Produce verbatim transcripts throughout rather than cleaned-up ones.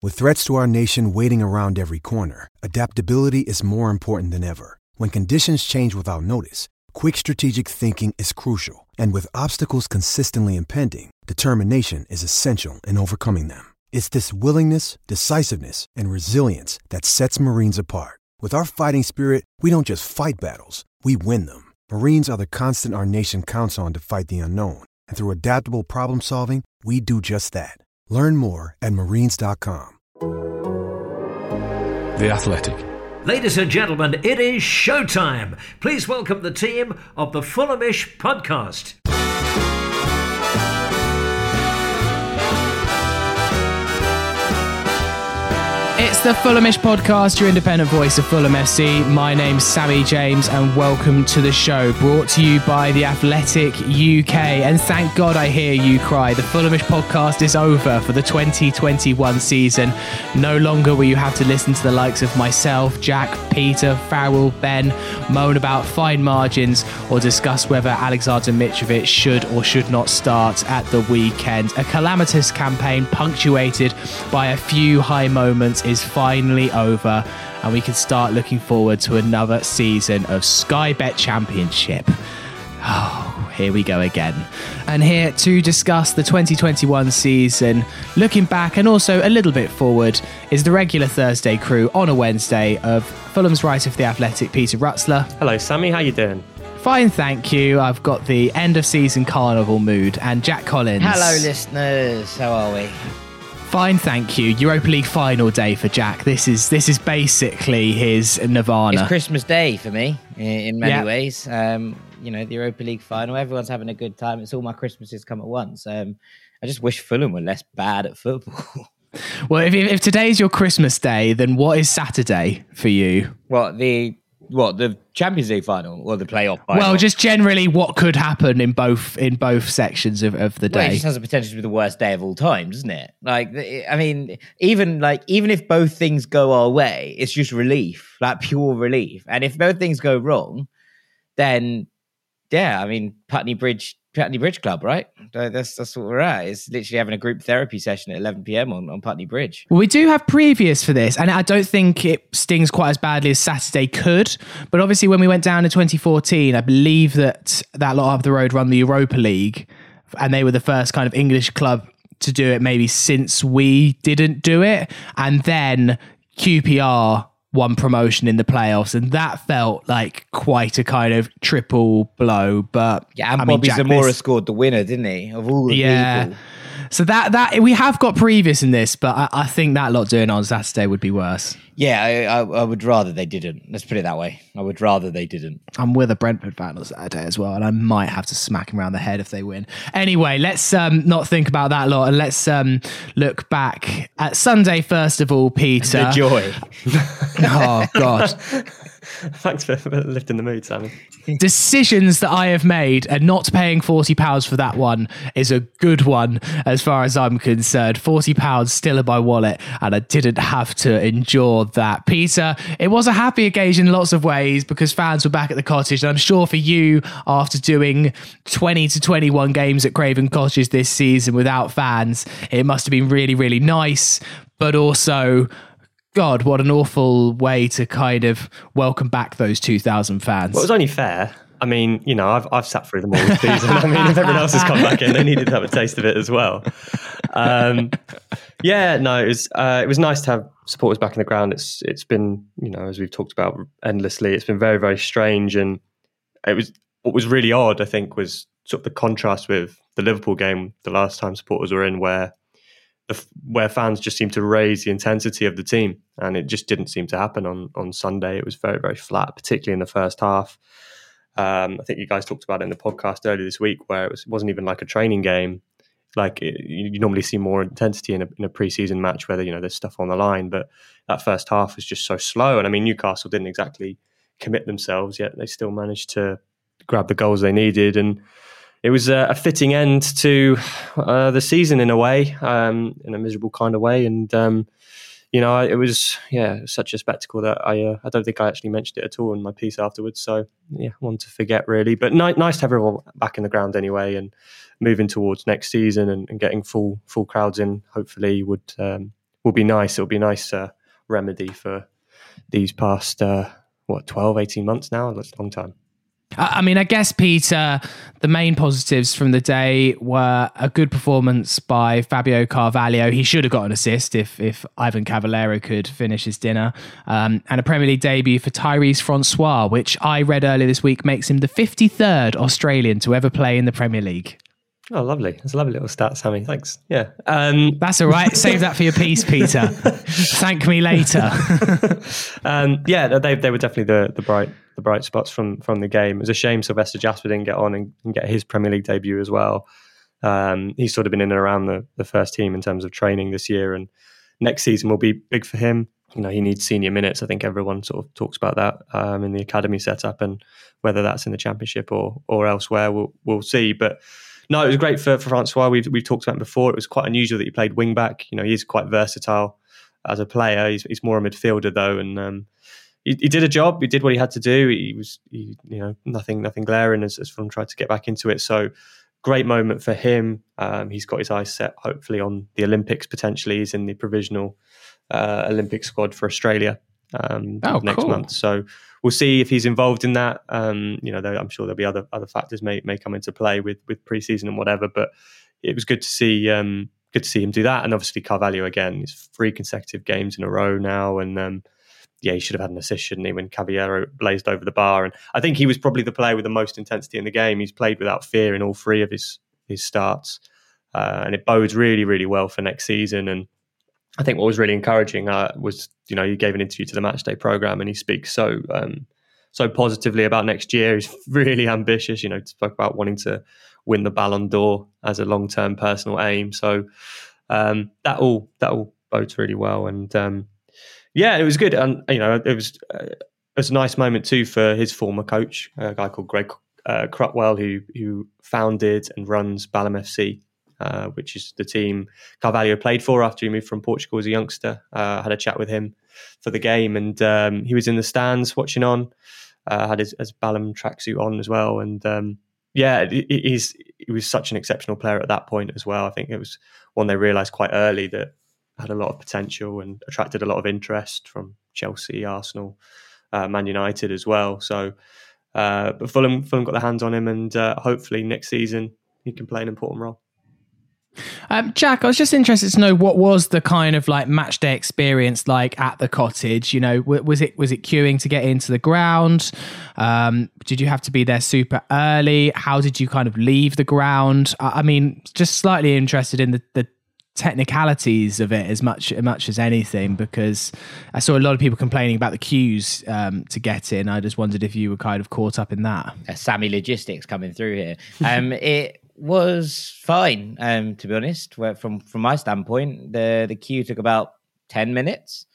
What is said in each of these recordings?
With threats to our nation waiting around every corner, adaptability is more important than ever. When conditions change without notice, quick strategic thinking is crucial. And with obstacles consistently impending, determination is essential in overcoming them. It's this willingness, decisiveness, and resilience that sets Marines apart. With our fighting spirit, we don't just fight battles, we win them. Marines are the constant our nation counts on to fight the unknown. And through adaptable problem solving, we do just that. Learn more at marines dot com. The Athletic. Ladies and gentlemen, it is showtime. Please welcome the team of the Fulhamish podcast. It's the Fulhamish podcast, your independent voice of Fulham F C. My name's Sammy James and welcome to the show, brought to you by The Athletic U K. And thank God I hear you cry. The Fulhamish podcast is over for the twenty twenty-one season. No longer will you have to listen to the likes of myself, Jack, Peter, Farrell, Ben, moan about fine margins or discuss whether Alexander Mitrovic should or should not start at the weekend. A calamitous campaign punctuated by a few high moments is finally over, and we can start looking forward to another season of Sky Bet Championship. Oh, here we go again. And here to discuss the twenty twenty-one season, looking back and also a little bit forward, is the regular Thursday crew on a Wednesday of Fulham's writer for The Athletic, Peter Rutzler. Hello, Sammy. How you doing? Fine, thank you. I've got the end of season carnival mood. And Jack Collins. Hello, listeners. How are we? Fine, thank you. Europa League final day for Jack. This is this is basically his nirvana. It's Christmas Day for me in many yeah. ways. Um, you know, the Europa League final. Everyone's having a good time. It's all my Christmases come at once. Um, I just wish Fulham were less bad at football. Well, if if today's your Christmas day, then what is Saturday for you? What the what the Champions League final or the playoff final? Well, just generally what could happen in both in both sections of, of the day. Well, it just has the potential to be the worst day of all time, doesn't it? Like, I mean, even like even if both things go our way, it's just relief, like pure relief. And if both things go wrong, then yeah, I mean, Putney Bridge, Putney Bridge Club, right? That's that's what we're at. It's literally having a group therapy session at eleven p.m. on, on Putney Bridge. Well, we do have previous for this, and I don't think it stings quite as badly as Saturday could. But obviously, when we went down in twenty fourteen, I believe that that lot up the road run the Europa League, and they were the first kind of English club to do it, maybe since we didn't do it. And then Q P R won promotion in the playoffs, and that felt like quite a kind of triple blow. But yeah, and I mean, Bobby Jack, Zamora this, scored the winner, didn't he? Of all the yeah. people. So that that we have got previous in this, but I, I think that lot doing on Saturday would be worse. Yeah, I, I, I would rather they didn't. Let's put it that way. I would rather they didn't. I'm with a Brentford fan on Saturday as well, and I might have to smack him around the head if they win. Anyway, let's um, not think about that lot, and let's um, look back at Sunday first of all, Peter. The joy. Oh, God. Thanks for, for lifting the mood, Sammy. Decisions that I have made, and not paying forty pounds for that one is a good one as far as I'm concerned. forty pounds still in my wallet, and I didn't have to endure that. Peter, it was a happy occasion in lots of ways because fans were back at the Cottage, and I'm sure for you, after doing twenty to twenty-one games at Craven Cottage this season without fans, it must have been really, really nice, but also, God, what an awful way to kind of welcome back those two thousand fans. Well, it was only fair. I mean, you know, I've I've sat through them all this season. I mean, if everyone else has come back in, they needed to have a taste of it as well. Um, yeah, no, it was uh, it was nice to have supporters back in the ground. It's it's been, you know, as we've talked about endlessly, it's been very, very strange. And it was what was really odd, I think, was sort of the contrast with the Liverpool game the last time supporters were in, where the, where fans just seemed to raise the intensity of the team, and it just didn't seem to happen on on Sunday. It was very, very flat, particularly in the first half. Um, I think you guys talked about it in the podcast earlier this week, where it, was, it wasn't even like a training game. Like it, you, you normally see more intensity in a, in a pre-season match, where you know there's stuff on the line, but that first half was just so slow. And I mean, Newcastle didn't exactly commit themselves, yet they still managed to grab the goals they needed, and it was a, a fitting end to uh, the season in a way, um, in a miserable kind of way. And um, you know, it was yeah such a spectacle that I uh, I don't think I actually mentioned it at all in my piece afterwards. So yeah, one to forget really, but ni- nice to have everyone back in the ground anyway, and moving towards next season and, and getting full full crowds in hopefully would um, will be nice. It'll be a nice uh, remedy for these past, uh, what, twelve, eighteen months now? That's a long time. I mean, I guess, Peter, the main positives from the day were a good performance by Fabio Carvalho. He should have got an assist if if Ivan Cavallero could finish his dinner. Um, and a Premier League debut for Tyrese Francois, which I read earlier this week makes him the fifty-third Australian to ever play in the Premier League. Oh, lovely. That's a lovely little stat, Sammy. Thanks. Yeah. Um, That's all right. Save that for your piece, Peter. Thank me later. um, yeah, they they were definitely the the bright the bright spots from from the game. It was a shame Sylvester Jasper didn't get on and, and get his Premier League debut as well. Um, he's sort of been in and around the, the first team in terms of training this year, and next season will be big for him. You know, he needs senior minutes. I think everyone sort of talks about that um, in the academy setup, and whether that's in the Championship or or elsewhere, we'll we'll see. But no, it was great for, for Francois. We've we've talked about him before. It was quite unusual that he played wing back. You know, he's quite versatile as a player. He's he's more a midfielder though, and um, he, he did a job. He did what he had to do. He was, he, you know, nothing nothing glaring as as Fulham tried to get back into it. So great moment for him. Um, he's got his eyes set hopefully on the Olympics potentially. He's in the provisional uh, Olympic squad for Australia um, oh, next cool. month. So we'll see if he's involved in that. Um, you know, there, I'm sure there'll be other other factors may may come into play with with preseason and whatever. But it was good to see um, good to see him do that. And obviously Carvalho again, he's three consecutive games in a row now, and um, yeah, he should have had an assist, shouldn't he, when Cavallero blazed over the bar. And I think he was probably the player with the most intensity in the game. He's played without fear in all three of his his starts, uh, and it bodes really really well for next season. And I think what was really encouraging uh, was, you know, he gave an interview to the Matchday programme and he speaks so um, so positively about next year. He's really ambitious, you know, spoke about wanting to win the Ballon d'Or as a long-term personal aim. So um, that all that all bodes really well. And um, yeah, it was good. And, you know, it was, uh, it was a nice moment too for his former coach, a guy called Greg uh, Crutwell, who, who founded and runs Balham F C. Uh, which is the team Carvalho played for after he moved from Portugal as a youngster. Uh, I had a chat with him for the game, and um, he was in the stands watching on. Uh, had his, his Balham tracksuit on as well, and um, yeah, he, he's he was such an exceptional player at that point as well. I think it was one they realised quite early that had a lot of potential and attracted a lot of interest from Chelsea, Arsenal, uh, Man United as well. So, uh, but Fulham Fulham got their hands on him, and uh, hopefully next season he can play an important role. Um, Jack, I was just interested to know what was the kind of like match day experience like at the Cottage. You know, was it was it queuing to get into the ground? Um, did you have to be there super early? How did you kind of leave the ground? I mean, just slightly interested in the, the technicalities of it as much as much as anything, because I saw a lot of people complaining about the queues um, to get in. I just wondered if you were kind of caught up in that. Uh, Sammy Logistics coming through here. Um, it. was fine, um, to be honest. Where from from my standpoint, the the queue took about ten minutes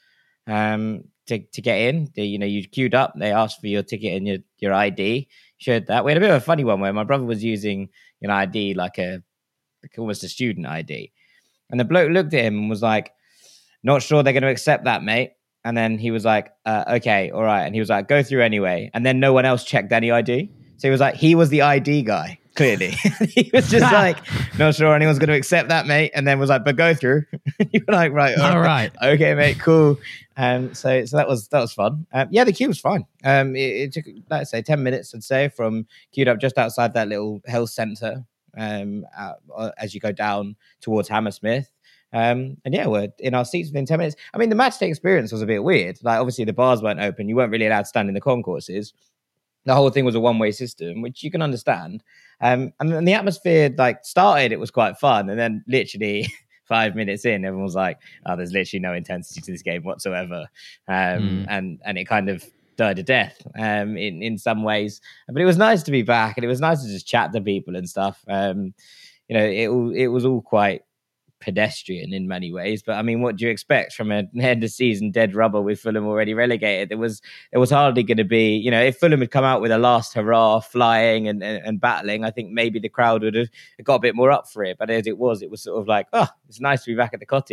um, to to get in. The, you know, you queued up. They asked for your ticket and your your I D. Showed that. We had a bit of a funny one where my brother was using an I D like a like almost a student I D, and the bloke looked at him and was like, "Not sure they're going to accept that, mate." And then he was like, uh, "Okay, all right." And he was like, "Go through anyway." And then no one else checked any I D, so he was like, he was the I D guy. Clearly, he was just like, not sure anyone's going to accept that, mate. And then was like, but go through. You were like, right, all, all right. right, okay, mate, cool. Um, so, so that was that was fun. Um, yeah, the queue was fine. Um, it, it took, like I say, ten minutes, I'd say, from queued up just outside that little health centre. Um, uh, as you go down towards Hammersmith. Um, and yeah, we're in our seats within ten minutes. I mean, the match day experience was a bit weird. Like, obviously, the bars weren't open. You weren't really allowed to stand in the concourses. The whole thing was a one-way system, which you can understand. Um, and then the atmosphere like started, it was quite fun. And then literally five minutes in, everyone was like, oh, there's literally no intensity to this game whatsoever. Um, mm. and, and it kind of died a death um, in, in some ways. But it was nice to be back, and it was nice to just chat to people and stuff. Um, you know, it, it was all quite pedestrian in many ways, but I mean, what do you expect from an end of season dead rubber with Fulham already relegated? There was there was hardly going to be, you know, if Fulham had come out with a last hurrah, flying and, and, and battling, I think maybe the crowd would have got a bit more up for it. But as it was, it was sort of like, oh, it's nice to be back at the Cottage.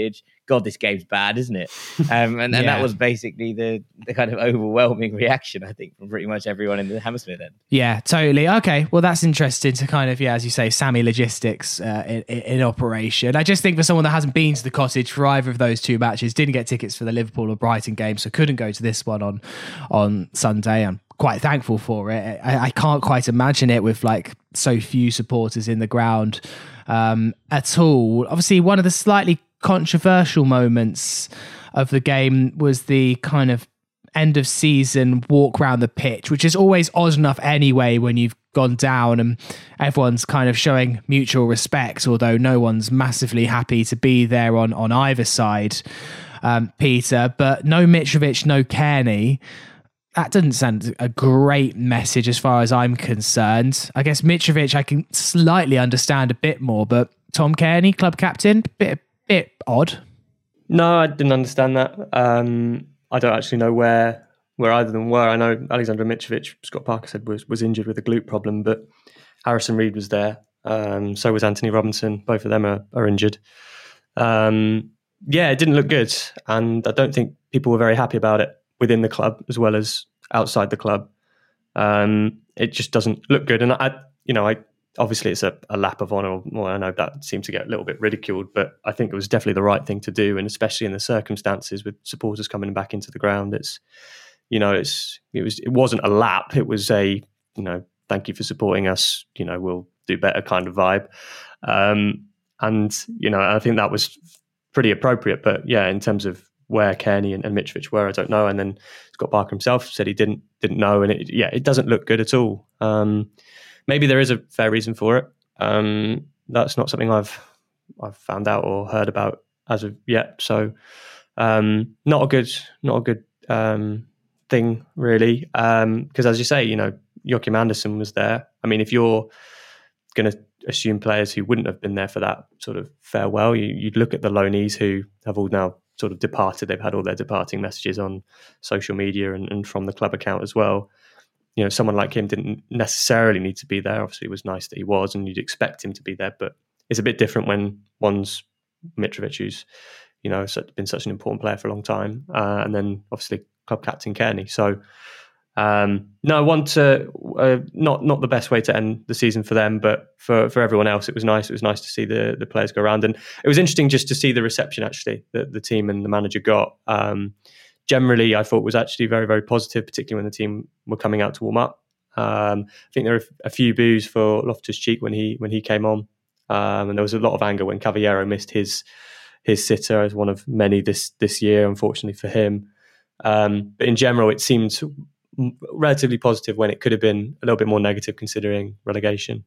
God, this game's bad, isn't it? Um, and, and Yeah. that was basically the, the kind of overwhelming reaction, I think, from pretty much everyone in the Hammersmith end. Yeah, totally. Okay, well, that's interesting to kind of, yeah, as you say, Sammy logistics uh, in, in operation. I just think for someone that hasn't been to the Cottage for either of those two matches, didn't get tickets for the Liverpool or Brighton game, so couldn't go to this one on on Sunday. I'm quite thankful for it. I, I can't quite imagine it with like so few supporters in the ground um, at all. Obviously, one of the slightly controversial moments of the game was the kind of end of season walk around the pitch, which is always odd enough anyway when you've gone down and everyone's kind of showing mutual respect, although no one's massively happy to be there on, on either side, um, Peter. But no Mitrovic, no Kearney. That doesn't send a great message as far as I'm concerned. I guess Mitrovic I can slightly understand a bit more, but Tom Kearney, club captain, bit bit odd. No, I didn't understand that. Um, I don't actually know where where either of them were. I know Alexander Mitrovic, Scott Parker said, was was injured with a glute problem, but Harrison Reed was there. Um, so was Anthony Robinson. Both of them are, are injured. Um, yeah, it didn't look good, and I don't think people were very happy about it within the club as well as outside the club. Um, it just doesn't look good, and I, you know, I. Obviously, it's a, a lap of honour. Well, I know that seemed to get a little bit ridiculed, but I think it was definitely the right thing to do, and especially in the circumstances with supporters coming back into the ground, it's, you know, it's it was it wasn't a lap. It was a, you know, thank you for supporting us. You know, we'll do better kind of vibe, um, and you know, I think that was pretty appropriate. But yeah, in terms of where Kearney and, and Mitrovic were, I don't know. And then Scott Parker himself said he didn't didn't know, and it, yeah, it doesn't look good at all. Um, Maybe there is a fair reason for it. Um, that's not something I've I've found out or heard about as of yet. So um, not a good not a good um, thing really. Because um, as you say, you know, Joachim Andersen was there. I mean, if you're going to assume players who wouldn't have been there for that sort of farewell, you, you'd look at the loanees who have all now sort of departed. They've had all their departing messages on social media and, and from the club account as well. You know, someone like him didn't necessarily need to be there. Obviously, it was nice that he was, and you'd expect him to be there. But it's a bit different when one's Mitrovic, who's, you know, been such an important player for a long time, uh, and then obviously club captain Kearney. So, um, no, one to uh, not not the best way to end the season for them, but for for everyone else, it was nice. It was nice to see the the players go around, and it was interesting just to see the reception actually that the team and the manager got. Um, Generally, I thought was actually very, very positive, particularly when the team were coming out to warm up. Um, I think there were a few boos for Loftus-Cheek when he when he came on, um, and there was a lot of anger when Cavallero missed his his sitter as one of many this this year, unfortunately for him. Um, but in general, it seemed relatively positive when it could have been a little bit more negative considering relegation.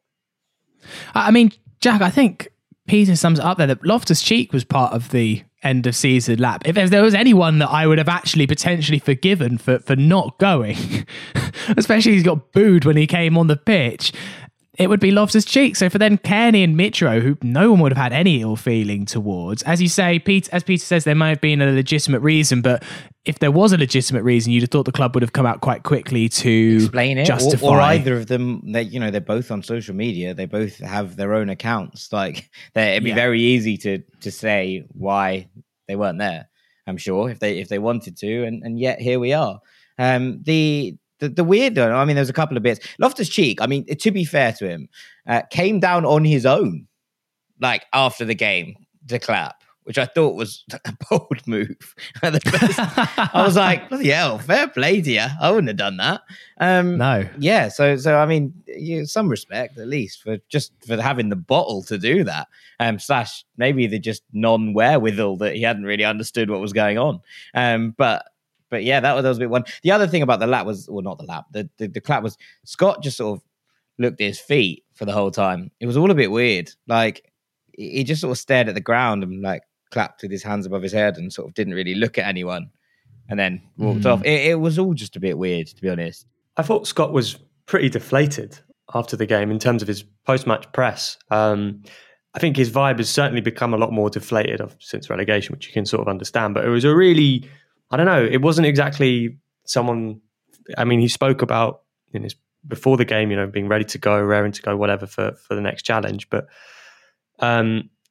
I mean, Jack, I think Peter sums it up there that Loftus-Cheek was part of the end of season lap. If there was anyone that I would have actually potentially forgiven for, for not going, especially he's got booed when he came on the pitch, it would be Loftus-Cheek. So for then Kearney and Mitro, who no one would have had any ill feeling towards, as you say, Pete, as Peter says, there might have been a legitimate reason, but if there was a legitimate reason, you'd have thought the club would have come out quite quickly to explain it, justify. Or, or either of them, they, you know, they're both on social media. They both have their own accounts. Like, it'd be Yeah. very easy to to say why they weren't there. I'm sure if they if they wanted to, and, and yet here we are. Um, the The, the weird one, I mean, there's a couple of bits. Loftus-Cheek, I mean, to be fair to him, uh, came down on his own, like after the game to clap, which I thought was a bold move. I was like, bloody hell, fair play to you. I wouldn't have done that. Um, No. Yeah, so so I mean, you, some respect at least for just for having the bottle to do that. Um, slash maybe the just non-wherewithal that he hadn't really understood what was going on. Um, but. But yeah, that was, that was a bit one. The other thing about the lap was, well, not the lap, the, the, the clap was Scott just sort of looked at his feet for the whole time. It was all a bit weird. Like, he just sort of stared at the ground and like clapped with his hands above his head and sort of didn't really look at anyone and then walked mm. off. It, it was all just a bit weird, to be honest. I thought Scott was pretty deflated after the game in terms of his post-match press. Um, I think his vibe has certainly become a lot more deflated since relegation, which you can sort of understand. But it was a really... I don't know. It wasn't exactly someone. I mean, he spoke about in his before the game, you know, being ready to go, raring to go, whatever for, for the next challenge. But um,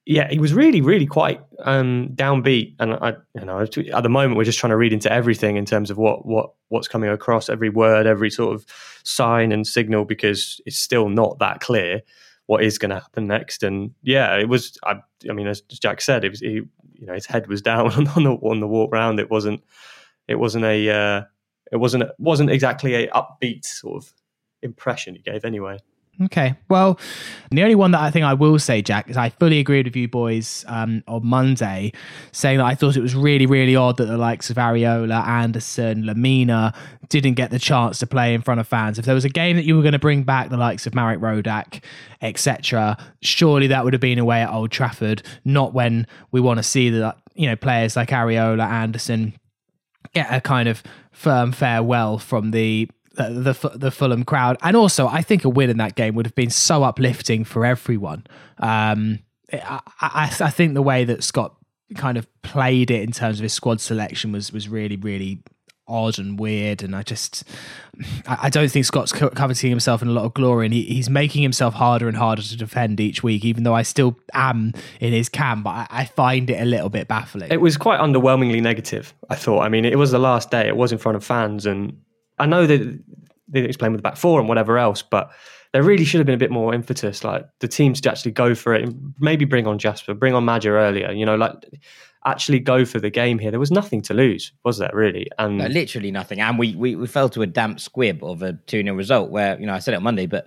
yeah, he was really, really quite um, downbeat. And I, you know, at the moment we're just trying to read into everything in terms of what what what's coming across, every word, every sort of sign and signal, because it's still not that clear what is going to happen next. And yeah, it was. I, I mean, as Jack said, it was. He, you know, his head was down on the on the walk round. It wasn't. It wasn't a. Uh, it wasn't. wasn't exactly a upbeat sort of impression he gave anyway. Okay. Well, the only one that I think I will say, Jack, is I fully agreed with you boys um, on Monday, saying that I thought it was really, really odd that the likes of Areola, Anderson, Lamina didn't get the chance to play in front of fans. If there was a game that you were going to bring back the likes of Marek Rodak, et cetera, surely that would have been away at Old Trafford, not when we want to see that, you know, players like Areola, Anderson get a kind of firm farewell from the The, the the Fulham crowd. And also I think a win in that game would have been so uplifting for everyone. um I, I, I think the way that Scott kind of played it in terms of his squad selection was was really really odd and weird, and I just I, I don't think Scott's co- coveting himself in a lot of glory, and he, he's making himself harder and harder to defend each week, even though I still am in his camp. But I, I find it a little bit baffling. It was quite underwhelmingly negative, I thought. I mean, it was the last day, it was in front of fans, and I know that they explain with the back four and whatever else, but there really should have been a bit more impetus, like the teams to actually go for it, and maybe bring on Jasper, bring on Madger earlier, you know, like actually go for the game here. There was nothing to lose, was there really? And no, literally nothing. And we, we we fell to a damp squib of a two nil result where, you know, I said it on Monday, but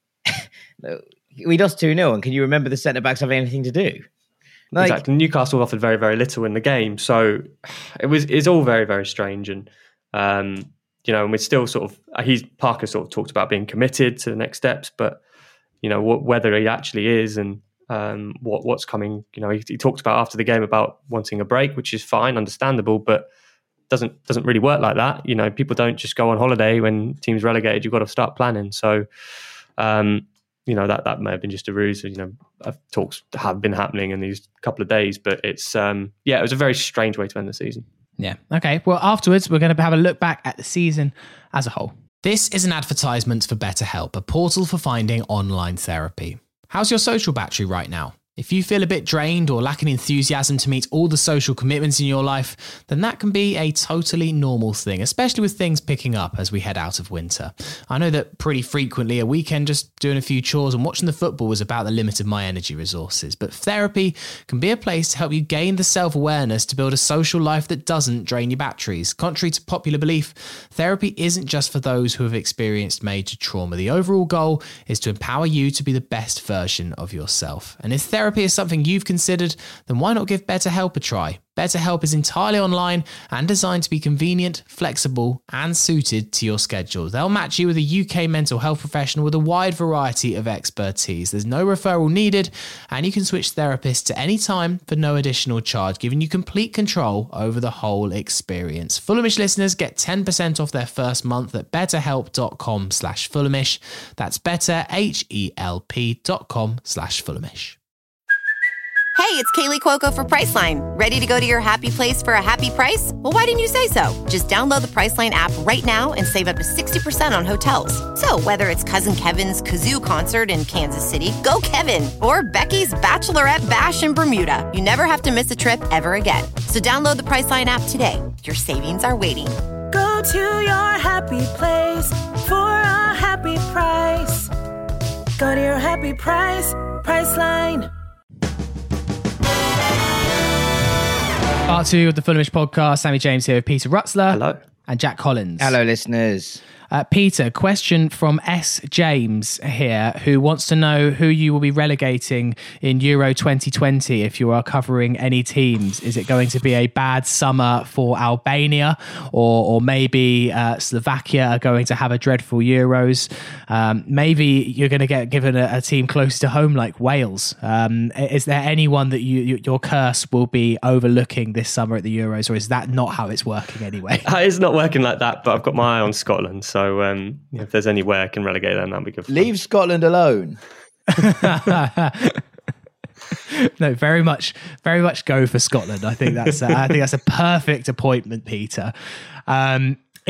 we lost two nil, and can you remember the centre-backs having anything to do? Like, exactly. Newcastle offered very, very little in the game. So it was it's all very, very strange. And um you know, and we're still sort of, he's Parker sort of talked about being committed to the next steps, but, you know, what, whether he actually is and um, what what's coming, you know, he, he talked about after the game about wanting a break, which is fine, understandable, but doesn't doesn't really work like that. You know, people don't just go on holiday when teams relegated. You've got to start planning. So, um, you know, that, that may have been just a ruse. You know, talks have been happening in these couple of days, but it's, um, yeah, it was a very strange way to end the season. Yeah. Okay. Well, afterwards, we're going to have a look back at the season as a whole. This is an advertisement for BetterHelp, a portal for finding online therapy. How's your social battery right now? If you feel a bit drained or lacking enthusiasm to meet all the social commitments in your life, then that can be a totally normal thing, especially with things picking up as we head out of winter. I know that pretty frequently a weekend just doing a few chores and watching the football was about the limit of my energy resources, but therapy can be a place to help you gain the self-awareness to build a social life that doesn't drain your batteries. Contrary to popular belief, therapy isn't just for those who have experienced major trauma. The overall goal is to empower you to be the best version of yourself. And if therapy is something you've considered, then why not give BetterHelp a try? BetterHelp is entirely online and designed to be convenient, flexible, and suited to your schedule. They'll match you with a U K mental health professional with a wide variety of expertise. There's no referral needed, and you can switch therapists at any time for no additional charge, giving you complete control over the whole experience. Fulhamish listeners get ten percent off their first month at betterhelp.com slash Fulhamish. That's better, H E L P dot com slash Fulhamish. Hey, it's Kaylee Cuoco for Priceline. Ready to go to your happy place for a happy price? Well, why didn't you say so? Just download the Priceline app right now and save up to sixty percent on hotels. So whether it's Cousin Kevin's Kazoo Concert in Kansas City, go Kevin, or Becky's Bachelorette Bash in Bermuda, you never have to miss a trip ever again. So download the Priceline app today. Your savings are waiting. Go to your happy place for a happy price. Go to your happy price, Priceline. Part two of the Fulhamish podcast. Sammy James here with Peter Rutzler. Hello. And Jack Collins. Hello, listeners. Uh, Peter, question from S. James here, who wants to know who you will be relegating in Euro twenty twenty if you are covering any teams. Is it going to be a bad summer for Albania, or, or maybe uh, Slovakia are going to have a dreadful Euros? Um, maybe you're going to get given a, a team close to home like Wales. Um, is there anyone that you, you, your curse will be overlooking this summer at the Euros, or is that not how it's working anyway? It's not working like that, but I've got my eye on Scotland, so So um, if there's any way I can relegate them, that'd be good. Leave Scotland alone. No, very much, very much go for Scotland. I think that's, uh, I think that's a perfect appointment, Peter. Um,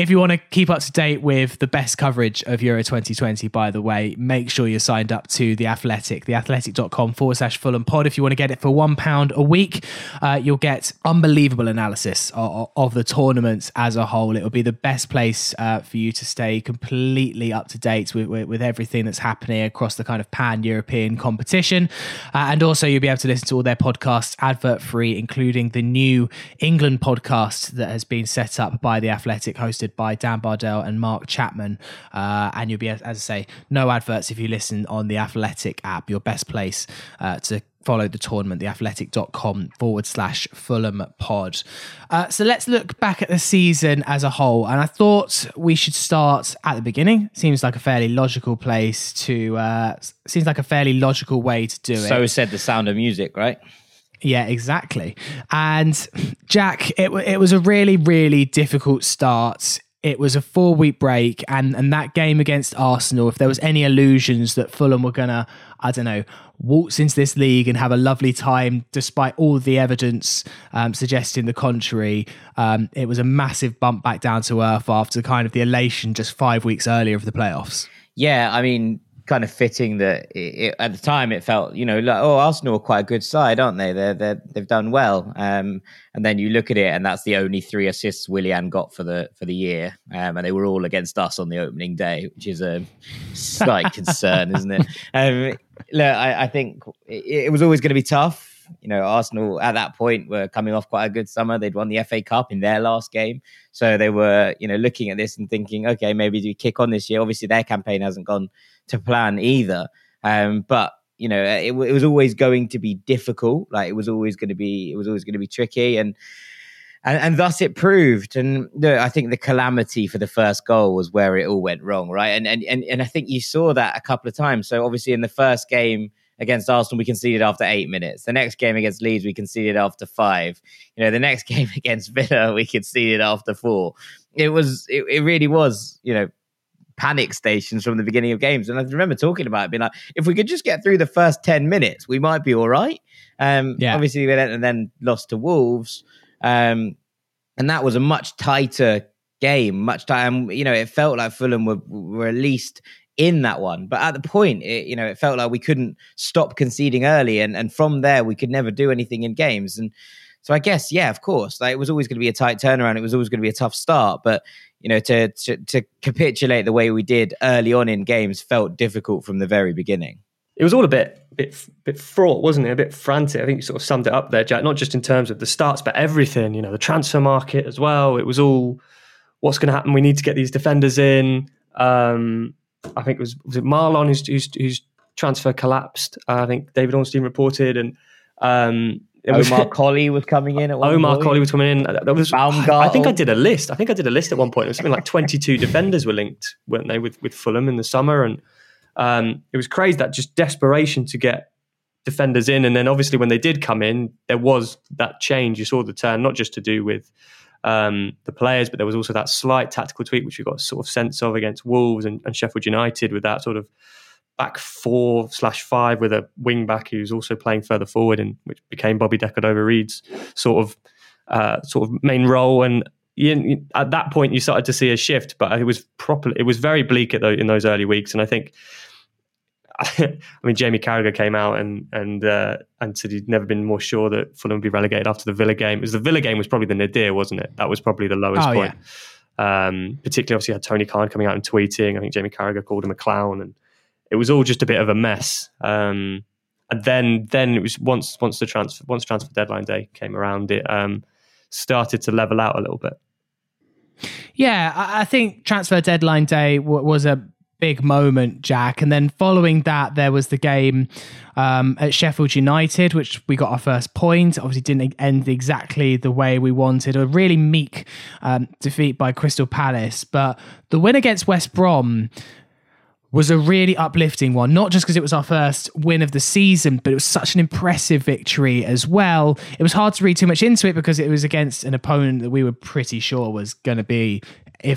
If you want to keep up to date with the best coverage of Euro twenty twenty, by the way, make sure you're signed up to The Athletic, theathletic.com forward slash Fulham pod. If you want to get it for one pound a week, uh, you'll get unbelievable analysis of, of the tournaments as a whole. It will be the best place uh, for you to stay completely up to date with, with, with everything that's happening across the kind of pan-European competition. Uh, and also you'll be able to listen to all their podcasts advert-free, including the new England podcast that has been set up by The Athletic, hosted by Dan Bardell and Mark Chapman. Uh, and you'll be, as I say, no adverts if you listen on the Athletic app, your best place uh, to follow the tournament, theathletic.com forward slash Fulham pod. Uh, so let's look back at the season as a whole. And I thought we should start at the beginning. Seems like a fairly logical place to, uh, seems like a fairly logical way to do it. So said The Sound of Music, right? Yeah, exactly. And Jack, it, it was a really, really difficult start. It was a four-week break, and, and that game against Arsenal, if there was any illusions that Fulham were going to, I don't know, waltz into this league and have a lovely time, despite all the evidence um, suggesting the contrary, um, it was a massive bump back down to earth after kind of the elation just five weeks earlier of the playoffs. Yeah, I mean, kind of fitting that it, it, at the time it felt, you know, like, oh, Arsenal are quite a good side, aren't they? They're, they're, they've done well. Um, and then you look at it and that's the only three assists Willian got for the for the year. Um, and they were all against us on the opening day, which is a slight concern, isn't it? Um, look, I, I think it, it was always going to be tough. You know, Arsenal at that point were coming off quite a good summer. They'd won the F A Cup in their last game. So they were, you know, looking at this and thinking, okay, maybe do we kick on this year? Obviously, their campaign hasn't gone to plan either. Um, but, you know, it, it was always going to be difficult. Like it was always going to be, it was always going to be tricky. And, and, and thus it proved. And look, I think the calamity for the first goal was where it all went wrong, right? And, and, and, and I think you saw that a couple of times. So obviously in the first game against Arsenal, we conceded after eight minutes. The next game against Leeds, we conceded after five. You know, the next game against Villa, we conceded after four. It was, it, it really was, you know, panic stations from the beginning of games. And I remember talking about it, being like, if we could just get through the first ten minutes, we might be all right. Um, yeah. Obviously, we then, and then lost to Wolves. Um, and that was a much tighter game, much tighter. You know, it felt like Fulham were, were at least in that one. But at the point, it, you know, it felt like we couldn't stop conceding early. And, and from there, we could never do anything in games. And so I guess, yeah, of course, like, it was always going to be a tight turnaround. It was always going to be a tough start. But, you know, to, to to capitulate the way we did early on in games felt difficult from the very beginning. It was all a bit, bit, bit fraught, wasn't it? A bit frantic. I think you sort of summed it up there, Jack. Not just in terms of the starts, but everything. You know, the transfer market as well. It was all, what's going to happen? We need to get these defenders in. Um, I think it was was it Marlon whose whose, whose transfer collapsed. Uh, I think David Ornstein reported, and um, it was, Omar Colley was coming in. At one Omar point. Colley was coming in. That was, I think I did a list. I think I did a list at one point. It was something like twenty-two defenders were linked, weren't they, with, with Fulham in the summer? And um, it was crazy, that just desperation to get defenders in. And then obviously when they did come in, there was that change. You saw the turn, not just to do with um, the players, but there was also that slight tactical tweak, which we got a sort of sense of against Wolves and, and Sheffield United, with that sort of back four slash five with a wing back who's also playing further forward, and which became Bobby Decordova-Reid's sort of uh, sort of main role. And you, at that point, you started to see a shift, but it was properly, it was very bleak at those, in those early weeks. And I think, I mean, Jamie Carragher came out and and uh, and said he'd never been more sure that Fulham would be relegated after the Villa game. Because the Villa game was probably the nadir, wasn't it? That was probably the lowest oh, point. Yeah. Um, particularly, obviously, you had Tony Khan coming out and tweeting. I think Jamie Carragher called him a clown, and it was all just a bit of a mess. Um, and then, then it was once once the transfer once transfer deadline day came around, it um, started to level out a little bit. Yeah, I think transfer deadline day w- was a big moment, Jack. And then following that, there was the game um, at Sheffield United, which we got our first point. Obviously didn't end exactly the way we wanted. A really meek um, defeat by Crystal Palace. But the win against West Brom was a really uplifting one, not just because it was our first win of the season, but it was such an impressive victory as well. It was hard to read too much into it because it was against an opponent that we were pretty sure was going to be, if not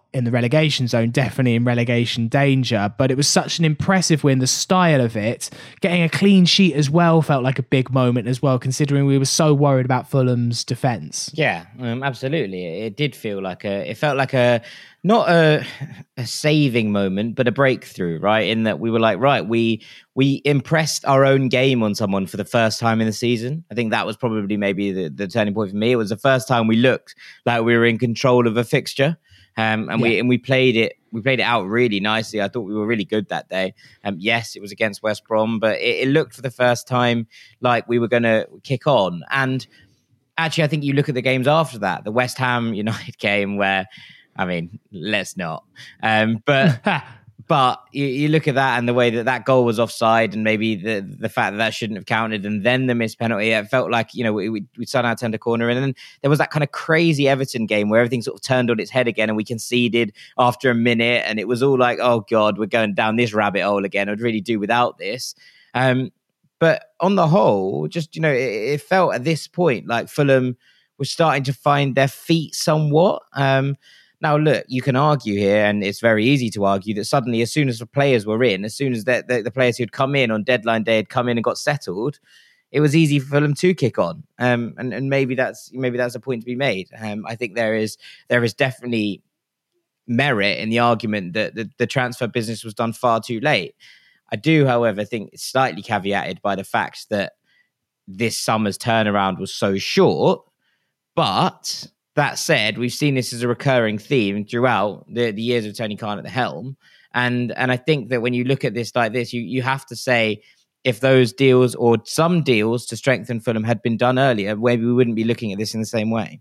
in the relegation zone, definitely in relegation danger, but it was such an impressive win. The style of it, getting a clean sheet as well, felt like a big moment as well, considering we were so worried about Fulham's defence. Yeah, um, absolutely. It did feel like a, it felt like a, not a, a saving moment, but a breakthrough, right? In that we were like, right, we we impressed our own game on someone for the first time in the season. I think that was probably maybe the, the turning point for me. It was the first time we looked like we were in control of a fixture, um, and yeah. we and we played it. We played it out really nicely. I thought we were really good that day. Um, yes, it was against West Brom, but it, it looked for the first time like we were going to kick on. And actually, I think you look at the games after that, the West Ham United game where, I mean, let's not. Um, but but you, you look at that and the way that that goal was offside, and maybe the the fact that that shouldn't have counted, and then the missed penalty. It felt like, you know, we we, we somehow turned a corner, and then there was that kind of crazy Everton game where everything sort of turned on its head again, and we conceded after a minute, and it was all like, oh God, we're going down this rabbit hole again. I'd really do without this. Um, but on the whole, just, you know, it, it felt at this point like Fulham was starting to find their feet somewhat. Um, Now, look, you can argue here, and it's very easy to argue, that suddenly, as soon as the players were in, as soon as the, the, the players who'd come in on deadline day had come in and got settled, it was easy for them to kick on. Um, and, and maybe that's maybe that's a point to be made. Um, I think there is there is definitely merit in the argument that the, the transfer business was done far too late. I do, however, think it's slightly caveated by the fact that this summer's turnaround was so short, but... That said, we've seen this as a recurring theme throughout the, the years of Tony Khan at the helm. And and I think that when you look at this like this, you, you have to say, if those deals or some deals to strengthen Fulham had been done earlier, maybe we wouldn't be looking at this in the same way.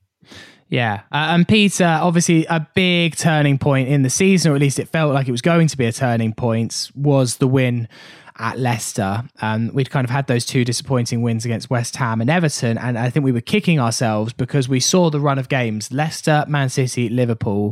Yeah. Uh, and Peter, obviously a big turning point in the season, or at least it felt like it was going to be a turning point, was the win at Leicester. Um, we'd kind of had those two disappointing wins against West Ham and Everton, and I think we were kicking ourselves because we saw the run of games, Leicester, Man City, Liverpool.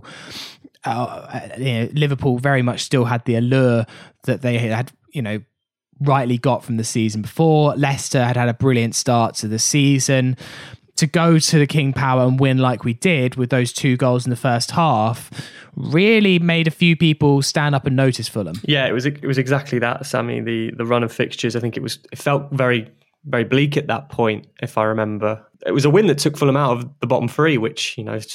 Uh, you know, Liverpool very much still had the allure that they had, you know, rightly got from the season before. Leicester had had a brilliant start to the season. To go to the King Power and win like we did with those two goals in the first half really made a few people stand up and notice Fulham. Yeah, it was it was exactly that, Sammy. The the run of fixtures, I think it was it felt very very bleak at that point, if I remember. It was a win that took Fulham out of the bottom three, which, you know,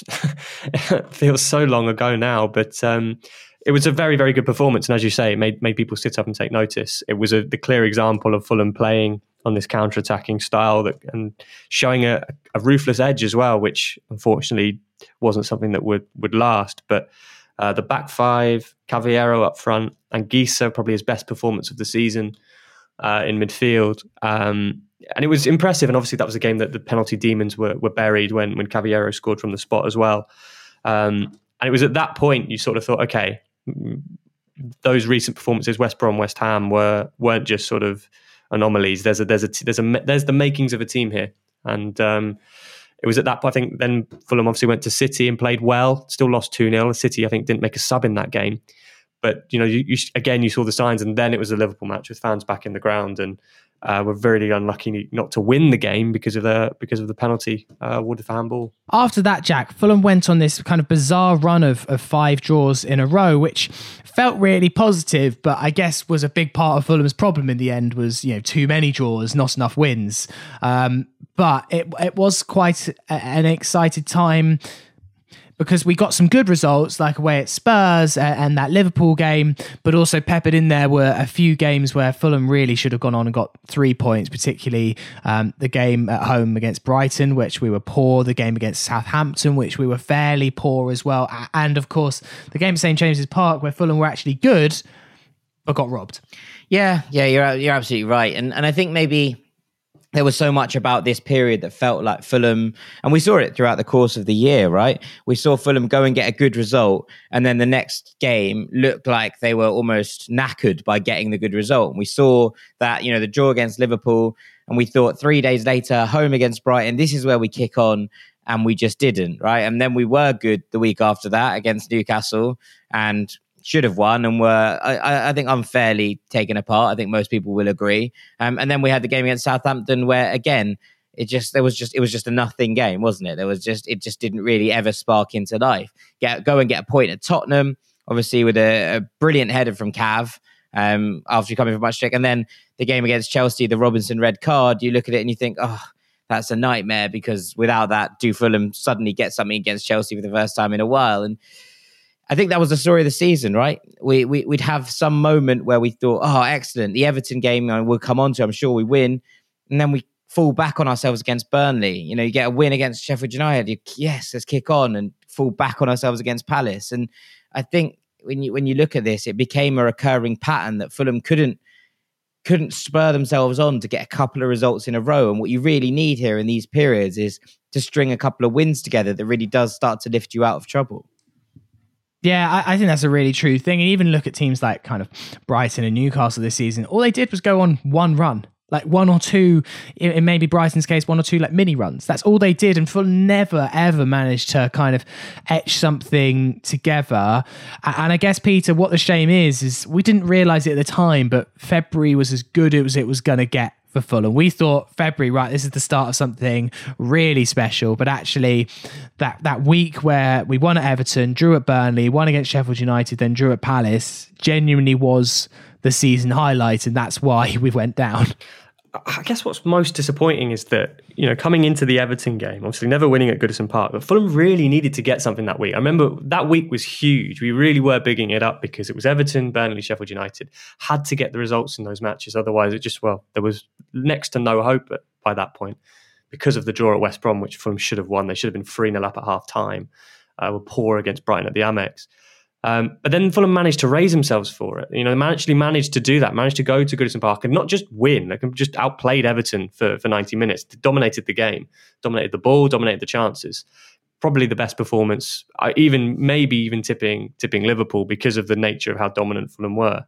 feels so long ago now, but um, it was a very very good performance, and as you say, it made made people sit up and take notice. It was a the clear example of Fulham playing on this counter-attacking style that, and showing a, a ruthless edge as well, which unfortunately wasn't something that would, would last. But uh, the back five, Cavallero up front, and Gisa, probably his best performance of the season uh, in midfield. Um, and it was impressive. And obviously that was a game that the penalty demons were, were buried when, when Cavallero scored from the spot as well. Um, and it was at that point you sort of thought, okay, those recent performances, West Brom, West Ham, were, weren't just sort of anomalies. There's a there's a there's a there's the makings of a team here, and um, it was at that point. I think then Fulham obviously went to City and played well. Still lost two nil. City, I think, didn't make a sub in that game, but you know, you, you again you saw the signs, and then it was a Liverpool match with fans back in the ground, and uh, we're very unlucky not to win the game because of the because of the penalty uh, awarded for handball. After that, Jack, Fulham went on this kind of bizarre run of, of five draws in a row, which felt really positive, but I guess was a big part of Fulham's problem in the end was, you know, too many draws, not enough wins. Um, but it it was quite a, an excited time because we got some good results, like away at Spurs and, and that Liverpool game, but also peppered in there were a few games where Fulham really should have gone on and got three points, particularly um, the game at home against Brighton, which we were poor, the game against Southampton, which we were fairly poor as well, and of course the game at St James's Park where Fulham were actually good, but got robbed. Yeah, yeah, you're you're absolutely right. And and I think maybe there was so much about this period that felt like Fulham, and we saw it throughout the course of the year, right? We saw Fulham go and get a good result, and then the next game looked like they were almost knackered by getting the good result. And we saw that, you know, the draw against Liverpool, and we thought three days later, home against Brighton, this is where we kick on, and we just didn't, right? And then we were good the week after that against Newcastle, and should have won and were, I, I think, unfairly taken apart. I think most people will agree. Um, and then we had the game against Southampton where, again, it just there was just it was just a nothing game, wasn't it? There was just it just didn't really ever spark into life. Get go and get a point at Tottenham, obviously with a, a brilliant header from Cav um, after coming from much trick, and then the game against Chelsea, the Robinson red card. You look at it and you think, oh, that's a nightmare, because without that, do Fulham suddenly get something against Chelsea for the first time in a while? And I think that was the story of the season, right? We, we, we'd have some moment where we thought, oh, excellent, the Everton game uh, we'll come on to, I'm sure we win. And then we fall back on ourselves against Burnley. You know, you get a win against Sheffield United, you, yes, let's kick on, and fall back on ourselves against Palace. And I think when you when you look at this, it became a recurring pattern that Fulham couldn't couldn't spur themselves on to get a couple of results in a row. And what you really need here in these periods is to string a couple of wins together that really does start to lift you out of trouble. Yeah, I, I think that's a really true thing. And even look at teams like kind of Brighton and Newcastle this season. All they did was go on one run. Like one or two, in maybe Brighton's case, one or two like mini runs. That's all they did. And Fulham never, ever managed to kind of etch something together. And I guess, Peter, what the shame is, is we didn't realise it at the time, but February was as good as it was going to get for Fulham. We thought February, right, this is the start of something really special. But actually, that, that week where we won at Everton, drew at Burnley, won against Sheffield United, then drew at Palace, genuinely was the season highlight. And that's why we went down. I guess what's most disappointing is that, you know, coming into the Everton game, obviously never winning at Goodison Park, but Fulham really needed to get something that week. I remember that week was huge. We really were bigging it up because it was Everton, Burnley, Sheffield United. Had to get the results in those matches. Otherwise, it just, well, there was next to no hope at, by that point because of the draw at West Brom, which Fulham should have won. They should have been three nil up at half time. Uh, were poor against Brighton at the Amex. Um, but then Fulham managed to raise themselves for it. You know, they actually managed to do that, managed to go to Goodison Park and not just win, they just outplayed Everton for, for ninety minutes, they dominated the game, dominated the ball, dominated the chances. Probably the best performance, I even maybe even tipping tipping Liverpool because of the nature of how dominant Fulham were.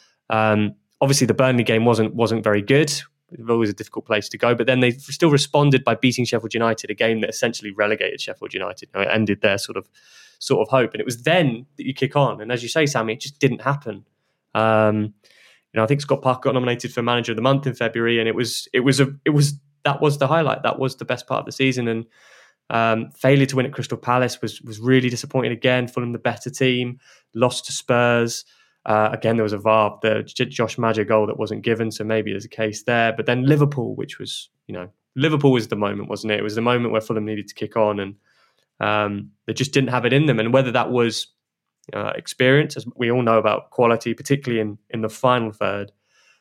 Um, obviously, the Burnley game wasn't wasn't very good. It was always a difficult place to go, but then they still responded by beating Sheffield United, a game that essentially relegated Sheffield United. You know, it ended their sort of sort of hope. And it was then that you kick on. And as you say, Sammy, it just didn't happen. Um, you know, I think Scott Parker got nominated for Manager of the Month in February, and it was it was a it was that was the highlight. That was the best part of the season. And um, failure to win at Crystal Palace was was really disappointing again. Fulham the better team, lost to Spurs. Uh, again, there was a V A R, the J- Josh Maja goal that wasn't given, so maybe there's a case there. But then Liverpool, which was, you know, Liverpool was the moment, wasn't it? It was the moment where Fulham needed to kick on, and Um, they just didn't have it in them. And whether that was uh, experience, as we all know about quality, particularly in, in the final third,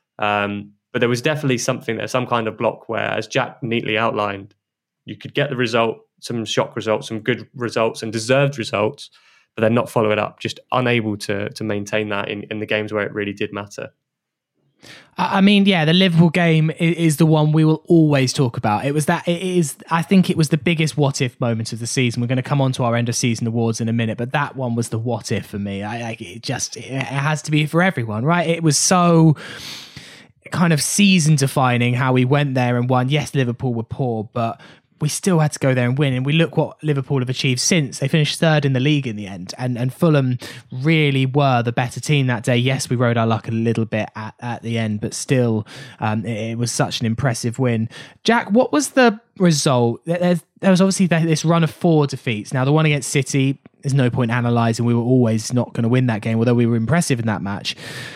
um, but there was definitely something there, some kind of block where, as Jack neatly outlined, you could get the result, some shock results, some good results and deserved results, but then not follow it up, just unable to to maintain that in, in the games where it really did matter. I mean, yeah, the Liverpool game is the one we will always talk about. It was that, it is, I think it was the biggest what if moment of the season. We're going to come on to our end of season awards in a minute, but that one was the what if for me. I, I it just, it has to be for everyone, right? It was so kind of season defining how we went there and won. Yes, Liverpool were poor, but we still had to go there and win. And we look what Liverpool have achieved since. They finished third in the league in the end. And and Fulham really were the better team that day. Yes, we rode our luck a little bit at, at the end, but still, um, it, it was such an impressive win. Jack, what was the result? There's, there was obviously this run of four defeats. Now, the one against City, there's no point analysing. We were always not going to win that game, although we were impressive in that match.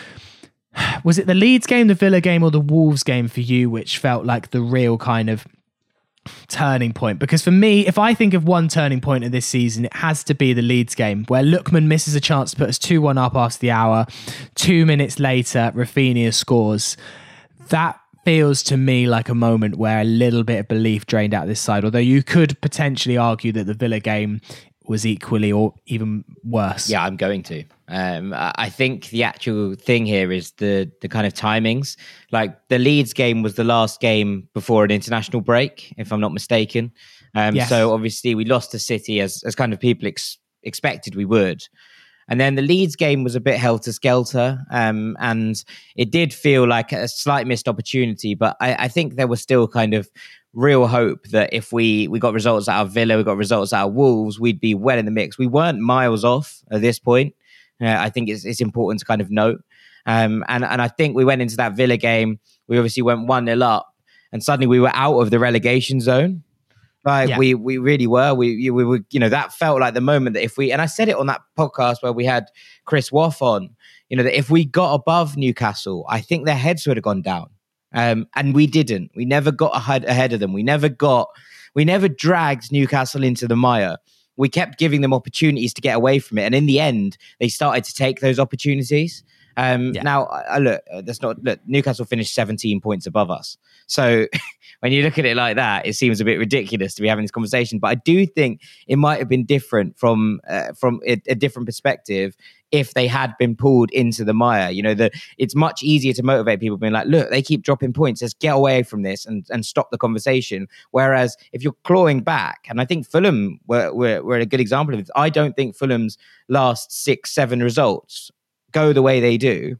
Was it the Leeds game, the Villa game, or the Wolves game for you, which felt like the real kind of turning point? Because for me, if I think of one turning point of this season, it has to be the Leeds game, where Lookman misses a chance to put us two one up after the hour. Two minutes later, Rafinha scores. That feels to me like a moment where a little bit of belief drained out this side, although you could potentially argue that the Villa game was equally or even worse. Yeah, I'm going to. Um, I think the actual thing here is the the kind of timings. Like the Leeds game was the last game before an international break, if I'm not mistaken. Um, yes. So obviously we lost to City as as kind of people ex- expected we would. And then the Leeds game was a bit helter-skelter, um, and it did feel like a slight missed opportunity, but I, I think there was still kind of real hope that if we, we got results out of Villa, we got results out of Wolves, we'd be well in the mix. We weren't miles off at this point. Uh, I think it's, it's important to kind of note. Um, and, and I think we went into that Villa game, we obviously went one nil up, and suddenly we were out of the relegation zone. Like Yeah. we we really were. We we were, you know, that felt like the moment that if we, and I said it on that podcast where we had Chris Waff on, you know, that if we got above Newcastle, I think their heads would have gone down. Um, and we didn't. We never got ahead, ahead of them. We never got, we never dragged Newcastle into the mire. We kept giving them opportunities to get away from it. And in the end, they started to take those opportunities. Um, Yeah. Now, I, I look, that's not, look, Newcastle finished seventeen points above us. So when you look at it like that, it seems a bit ridiculous to be having this conversation. But I do think it might have been different from uh, from a, a different perspective if they had been pulled into the mire. You know, the, it's much easier to motivate people being like, look, they keep dropping points. Let's get away from this and, and stop the conversation. Whereas if you're clawing back, and I think Fulham were, were, were a good example of this. I don't think Fulham's last six, seven results go the way they do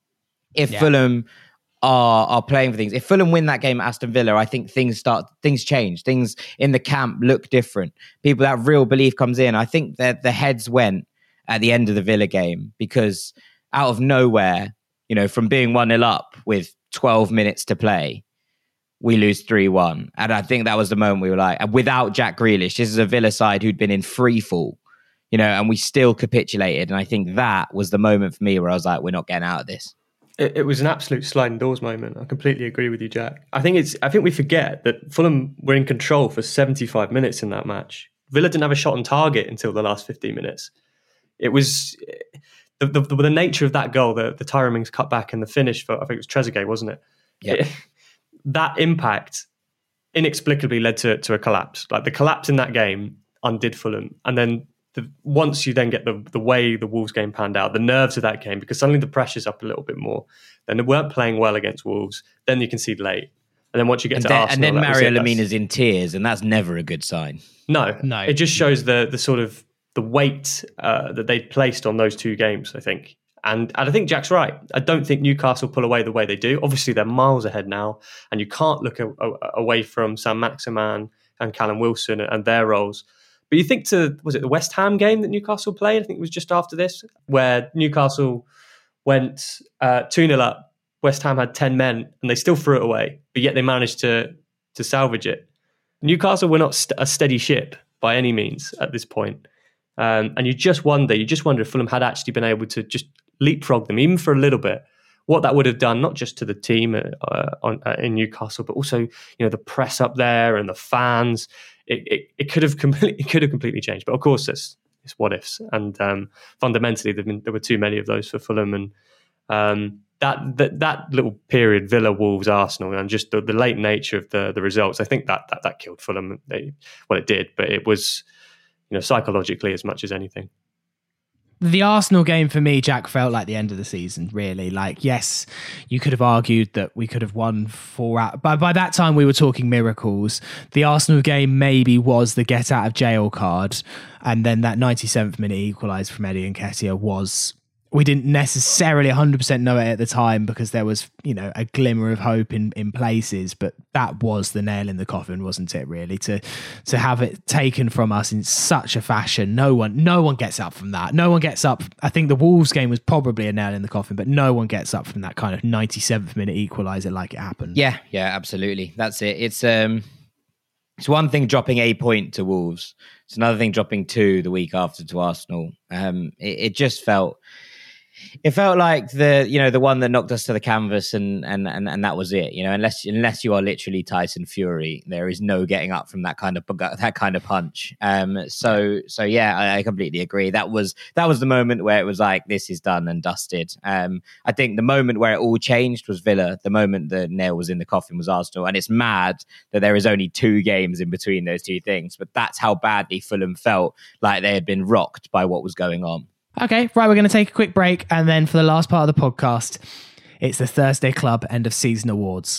if Yeah. Fulham are are playing for things. If Fulham win that game at Aston Villa, I think things start things change. Things in the camp look different. People, that real belief comes in. I think that the heads went at the end of the Villa game because out of nowhere, you know, from being one nil up with twelve minutes to play, we lose three one. And I think that was the moment we were like, without Jack Grealish, this is a Villa side who'd been in free fall, you know, and we still capitulated. And I think that was the moment for me where I was like, we're not getting out of this. It, it was an absolute sliding doors moment. I completely agree with you, Jack. I think it's. I think we forget that Fulham were in control for seventy-five minutes in that match. Villa didn't have a shot on target until the last fifteen minutes. It was the the, the, the nature of that goal, the the Tyrone Mings cut back and the finish for, I think it was Trezeguet, wasn't it? Yeah. It, that impact inexplicably led to to a collapse. Like the collapse in that game undid Fulham, and then. The, once you then get the the way the Wolves game panned out, the nerves of that game, because suddenly the pressure's up a little bit more. Then they weren't playing well against Wolves. Then you concede late. And then once you get And to then, Arsenal... and then that was Mario it. That's- Lemina's in tears, and that's never a good sign. No, No. It just shows the the sort of the weight uh, that they'd placed on those two games, I think. And, and I think Jack's right. I don't think Newcastle pull away the way they do. Obviously, they're miles ahead now, and you can't look a, a, away from Sam Maximan and Callum Wilson and their roles. But you think to, was it the West Ham game that Newcastle played? I think it was just after this, where Newcastle went uh, two nil up. West Ham had ten men and they still threw it away, but yet they managed to to salvage it. Newcastle were not st- a steady ship by any means at this point. Um, and you just wonder, you just wonder if Fulham had actually been able to just leapfrog them, even for a little bit, what that would have done, not just to the team uh, on, uh, in Newcastle, but also, you know, the press up there and the fans. It, it, it could have completely, it could have completely changed. But of course, it's, it's what ifs. And um, fundamentally, been, there were too many of those for Fulham. And um, that, that that little period, Villa, Wolves, Arsenal, and just the, the late nature of the the results, I think that that, that killed Fulham. They, well, it did, but it was, you know, psychologically as much as anything. The Arsenal game for me, Jack, felt like the end of the season, really. Like, yes, you could have argued that we could have won four out. But by that time, we were talking miracles. The Arsenal game maybe was the get out of jail card. And then that ninety-seventh minute equalised from Eddie Nketiah was... We didn't necessarily one hundred percent know it at the time because there was, you know, a glimmer of hope in, in places, but that was the nail in the coffin, wasn't it, really? To to have it taken from us in such a fashion. No one no one gets up from that. No one gets up. I think the Wolves game was probably a nail in the coffin, but no one gets up from that kind of ninety-seventh minute equaliser like it happened. Yeah, yeah, absolutely. That's it. It's um it's one thing dropping a point to Wolves. It's another thing dropping two the week after to Arsenal. Um it, it just felt It felt like the, you know, the one that knocked us to the canvas, and and and, and that was it. You know, unless unless you are literally Tyson Fury, there is no getting up from that kind of that kind of punch. Um, so so yeah, I, I completely agree. That was that was the moment where it was like, this is done and dusted. Um, I think the moment where it all changed was Villa. The moment the nail was in the coffin was Arsenal, and it's mad that there is only two games in between those two things. But that's how badly Fulham felt like they had been rocked by what was going on. Okay, right, we're going to take a quick break, and then for the last part of the podcast, it's the Thursday Club end of season awards.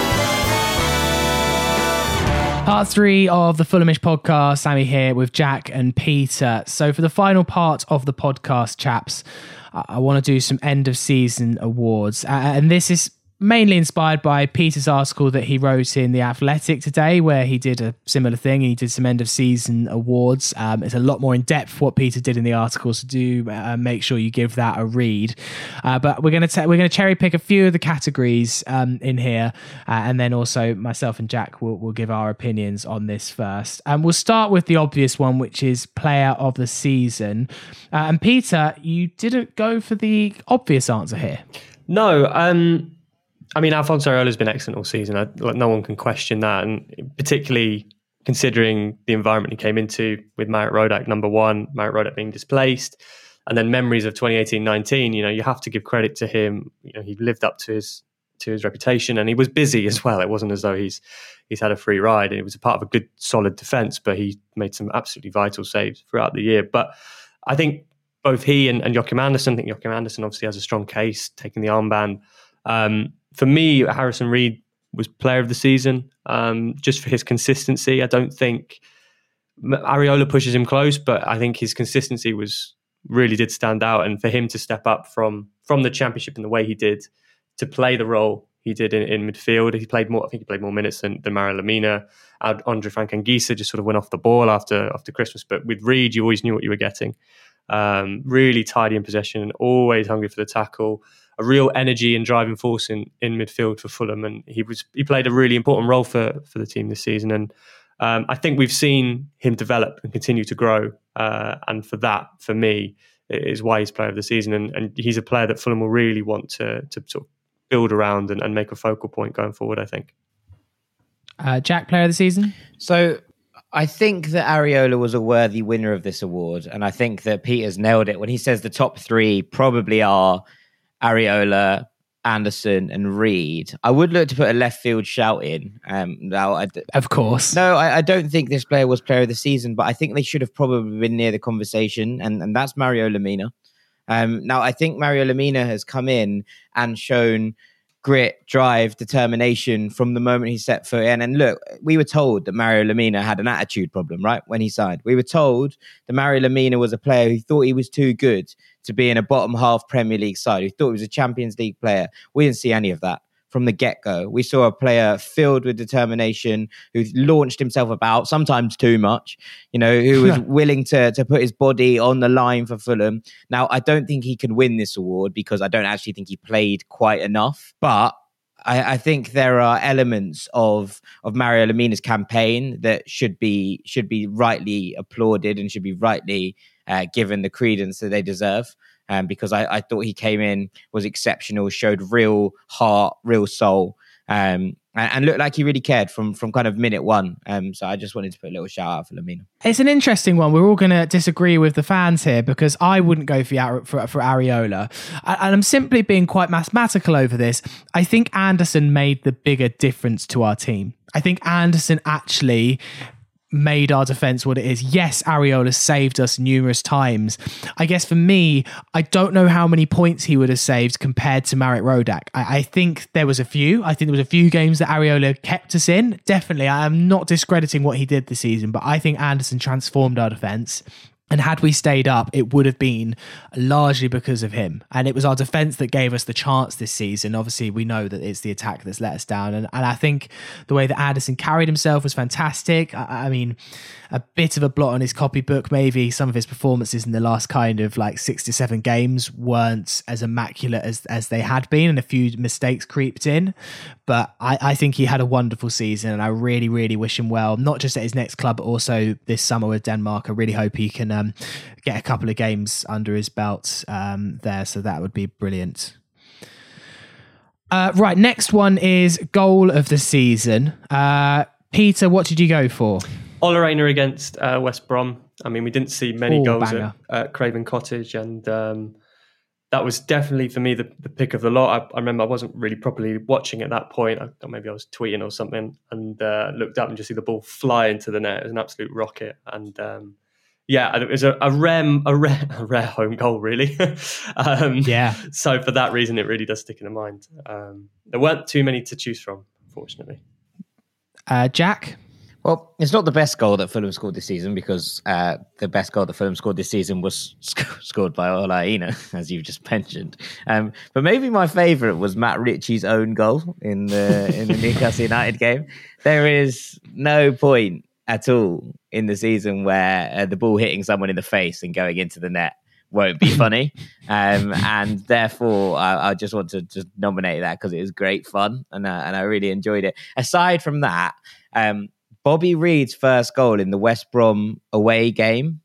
Part three of the Fulhamish podcast. Sammy here with Jack and Peter. So for the final part of the podcast, chaps, I, I want to do some end of season awards, uh, and this is mainly inspired by Peter's article that he wrote in The Athletic today, where he did a similar thing. He did some end of season awards. Um, it's a lot more in depth what Peter did in the article, so do uh, make sure you give that a read. Uh, but we're going to we're going to cherry pick a few of the categories um, in here, uh, and then also myself and Jack will will give our opinions on this first. And we'll start with the obvious one, which is Player of the Season. Uh, and Peter, you didn't go for the obvious answer here. No. Um... I mean, Alphonso Areola's been excellent all season. I, like, no one can question that. And particularly considering the environment he came into with Marek Rodak, number one, Marek Rodak being displaced, and then memories of twenty eighteen nineteen, you know, you have to give credit to him. You know, he lived up to his to his reputation, and he was busy as well. It wasn't as though he's he's had a free ride. It was a part of a good, solid defence, but he made some absolutely vital saves throughout the year. But I think both he and, and Joachim Andersen, I think Joachim Andersen obviously has a strong case, taking the armband. Um, For me, Harrison Reed was player of the season, um, just for his consistency. I don't think Areola pushes him close, but I think his consistency was really did stand out. And for him to step up from from the Championship in the way he did, to play the role he did in, in midfield, he played more. I think he played more minutes than, than Mario Lemina. Andre Frank Anguissa just sort of went off the ball after after Christmas. But with Reed, you always knew what you were getting. Um, really tidy in possession, always hungry for the tackle. A real energy and driving force in, in midfield for Fulham, and he was he played a really important role for, for the team this season. And um, I think we've seen him develop and continue to grow, uh, and for that, for me, is why he's player of the season. And, and he's a player that Fulham will really want to to sort of build around and, and make a focal point going forward, I think. Uh, Jack, player of the season. So I think that Areola was a worthy winner of this award, and I think that Peter's nailed it when he says the top three probably are Areola, Andersen, and Reed. I would look to put a left field shout in. Um, now, I d- of course, no, I, I don't think this player was player of the season, but I think they should have probably been near the conversation, and, and that's Mario Lemina. Um, now, I think Mario Lemina has come in and shown grit, drive, determination from the moment he set foot in. And look, we were told that Mario Lemina had an attitude problem, right? When he signed, we were told that Mario Lemina was a player who thought he was too good to be in a bottom half Premier League side, who thought he was a Champions League player. We didn't see any of that from the get-go. We saw a player filled with determination, who launched himself about, sometimes too much, you know, who was willing to, to put his body on the line for Fulham. Now, I don't think he can win this award because I don't actually think he played quite enough, but I, I think there are elements of of Mario Lemina's campaign that should be should be rightly applauded and should be rightly uh, given the credence that they deserve. Um, because I, I thought he came in, was exceptional, showed real heart, real soul, um, and, and looked like he really cared from from kind of minute one. Um, so I just wanted to put a little shout out for Lemina. It's an interesting one. We're all going to disagree with the fans here because I wouldn't go for for, for Areola, and I'm simply being quite mathematical over this. I think Andersen made the bigger difference to our team. I think Andersen actually made our defence what it is. Yes, Areola saved us numerous times. I guess for me, I don't know how many points he would have saved compared to Marek Rodak. I, I think there was a few. I think there was a few games that Areola kept us in. Definitely, I am not discrediting what he did this season, but I think Andersen transformed our defence. And had we stayed up, it would have been largely because of him. And it was our defence that gave us the chance this season. Obviously, we know that it's the attack that's let us down. And, and I think the way that Andersen carried himself was fantastic. I, I mean, a bit of a blot on his copybook, maybe. Some of his performances in the last kind of like six to seven games weren't as immaculate as, as they had been, and a few mistakes creeped in. But I, I think he had a wonderful season, and I really, really wish him well, not just at his next club, but also this summer with Denmark. I really hope he can um, get a couple of games under his belt um, there, so that would be brilliant. Uh, right, next one is goal of the season. Uh, Peter, what did you go for? Ola Reina against uh, West Brom. I mean, we didn't see many Ooh, goals banger. at, at Craven Cottage, and um, that was definitely for me the, the pick of the lot. I, I remember I wasn't really properly watching at that point. I, or maybe I was tweeting or something, and uh, looked up and just see the ball fly into the net. It was an absolute rocket, and um, yeah, it was a, a rare, a rare, a rare home goal, really. um, yeah. So for that reason, it really does stick in the mind. Um, there weren't too many to choose from, unfortunately. Uh, Jack. Well, it's not the best goal that Fulham scored this season because uh, the best goal that Fulham scored this season was sc- scored by Ola Aina, as you've just mentioned. Um, but maybe my favourite was Matt Ritchie's own goal in the in the Newcastle United game. There is no point at all in the season where uh, the ball hitting someone in the face and going into the net won't be funny. um, and therefore, I, I just want to just nominate that because it was great fun and, uh, and I really enjoyed it. Aside from that, um, Bobby Reid's first goal in the West Brom away game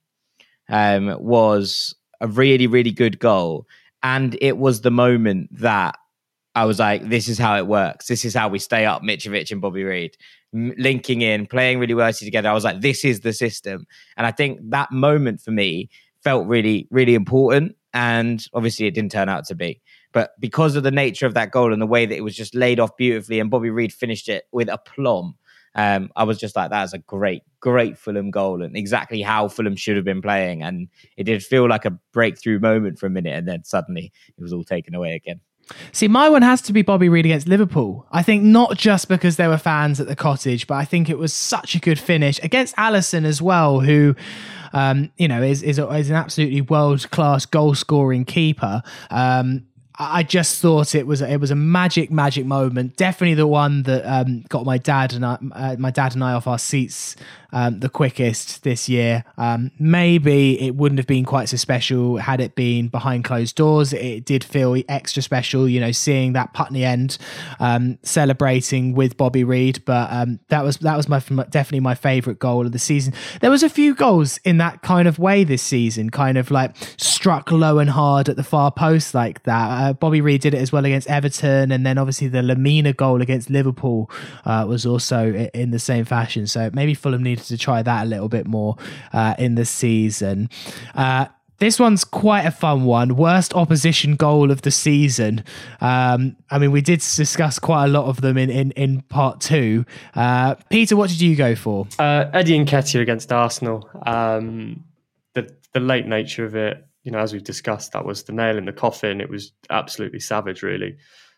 um, was a really, really good goal. And it was the moment that I was like, this is how it works. This is how we stay up, Mitrovic and Bobby Reid. M- linking in, playing really well together. I was like, this is the system. And I think that moment for me felt really, really important. And obviously it didn't turn out to be. But because of the nature of that goal and the way that it was just laid off beautifully and Bobby Reid finished it with aplomb, Um, I was just like, that is a great, great Fulham goal and exactly how Fulham should have been playing. And it did feel like a breakthrough moment for a minute. And then suddenly it was all taken away again. See, my one has to be Bobby Reid against Liverpool. I think not just because there were fans at the Cottage, but I think it was such a good finish against Alisson as well, who, um, you know, is, is, is an absolutely world-class goal-scoring keeper. Um, I just thought it was it was a magic, magic moment. Definitely the one that um, got my dad and I, uh, my dad and I off our seats um, the quickest this year. Um, maybe it wouldn't have been quite so special had it been behind closed doors. It did feel extra special, you know, seeing that Putney End um, celebrating with Bobby Reid. But um, that was that was my definitely my favourite goal of the season. There was a few goals in that kind of way this season, kind of like struck low and hard at the far post like that. Uh, Bobby Reid did it as well against Everton, and then obviously the Lamina goal against Liverpool uh, was also in the same fashion. So maybe Fulham needed to try that a little bit more uh, in the season. Uh, this one's quite a fun one. Worst opposition goal of the season. Um, I mean, we did discuss quite a lot of them in, in, in part two. Uh, Peter, what did you go for? Uh, Eddie Nketiah against Arsenal. Um, the the late nature of it, you know, as we've discussed, that was the nail in the coffin. It was absolutely savage, really.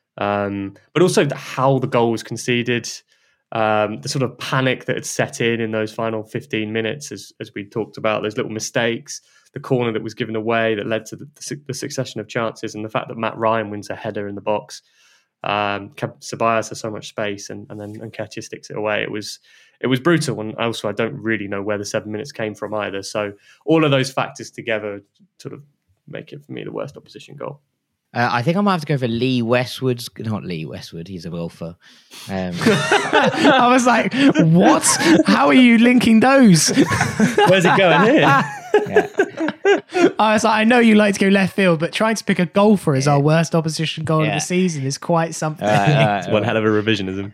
Um, but also the, how the goal was conceded, um, the sort of panic that had set in in those final fifteen minutes, as, as we talked about, those little mistakes, the corner that was given away that led to the, the, the succession of chances, and the fact that Matt Ryan wins a header in the box. Um, Ceballos has so much space, and, and then Nketiah sticks it away. It was it was brutal, and also I don't really know where the seven minutes came from either. So all of those factors together sort of make it for me the worst opposition goal. Uh, I think I might have to go for Lee Westwood's. Not Lee Westwood, he's a golfer. Um, I was like, what? How are you linking those? Where's it going here? yeah. I was like, I know you like to go left field, but trying to pick a golfer as our worst opposition goal Yeah. of the season is quite something. Uh, It's one hell of a revisionism.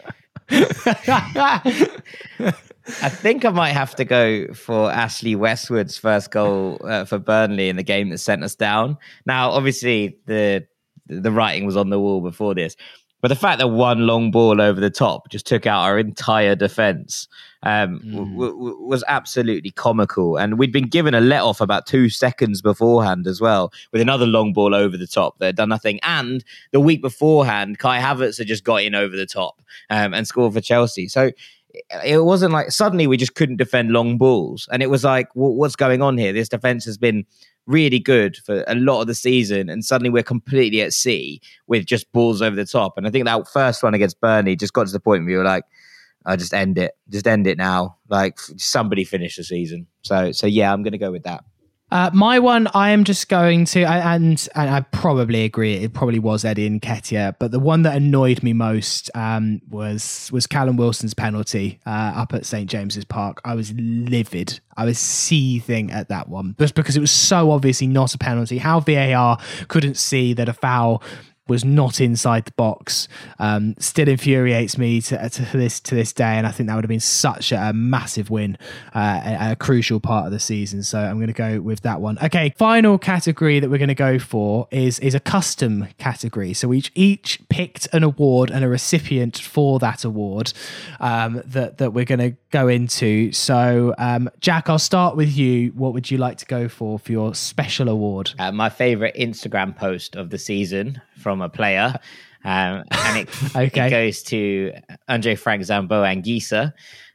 I think I might have to go for Ashley Westwood's first goal uh, for Burnley in the game that sent us down. Now, obviously, the the writing was on the wall before this, but the fact that one long ball over the top just took out our entire defence um, mm. w- w- was absolutely comical. And we'd been given a let-off about two seconds beforehand as well, with another long ball over the top that had done nothing. And the week beforehand, Kai Havertz had just got in over the top um, and scored for Chelsea. So it wasn't like suddenly we just couldn't defend long balls. And it was like, well, what's going on here? This defence has been really good for a lot of the season, and suddenly we're completely at sea with just balls over the top. And I think that first one against Burnley just got to the point where you were like, I just end it. Just end it now. Like, somebody finish the season. So, so yeah, I'm going to go with that. Uh, my one, I am just going to, and and I probably agree, it probably was Eddie Nketiah, but the one that annoyed me most um, was was Callum Wilson's penalty uh, up at Saint James's Park. I was livid. I was seething at that one, just because it was so obviously not a penalty. How V A R couldn't see that a foul was not inside the box um, still infuriates me to, to this to this day, and I think that would have been such a, a massive win, uh, a, a crucial part of the season. So I'm going to go with that one. Okay, final category that we're going to go for is is a custom category. So we each, each picked an award and a recipient for that award um, that that we're going to go into. So um, Jack, I'll start with you. What would you like to go for for your special award? Uh, my favourite Instagram post of the season from a player, um, and it, okay. it goes to Andre Frank Zambo Anguissa,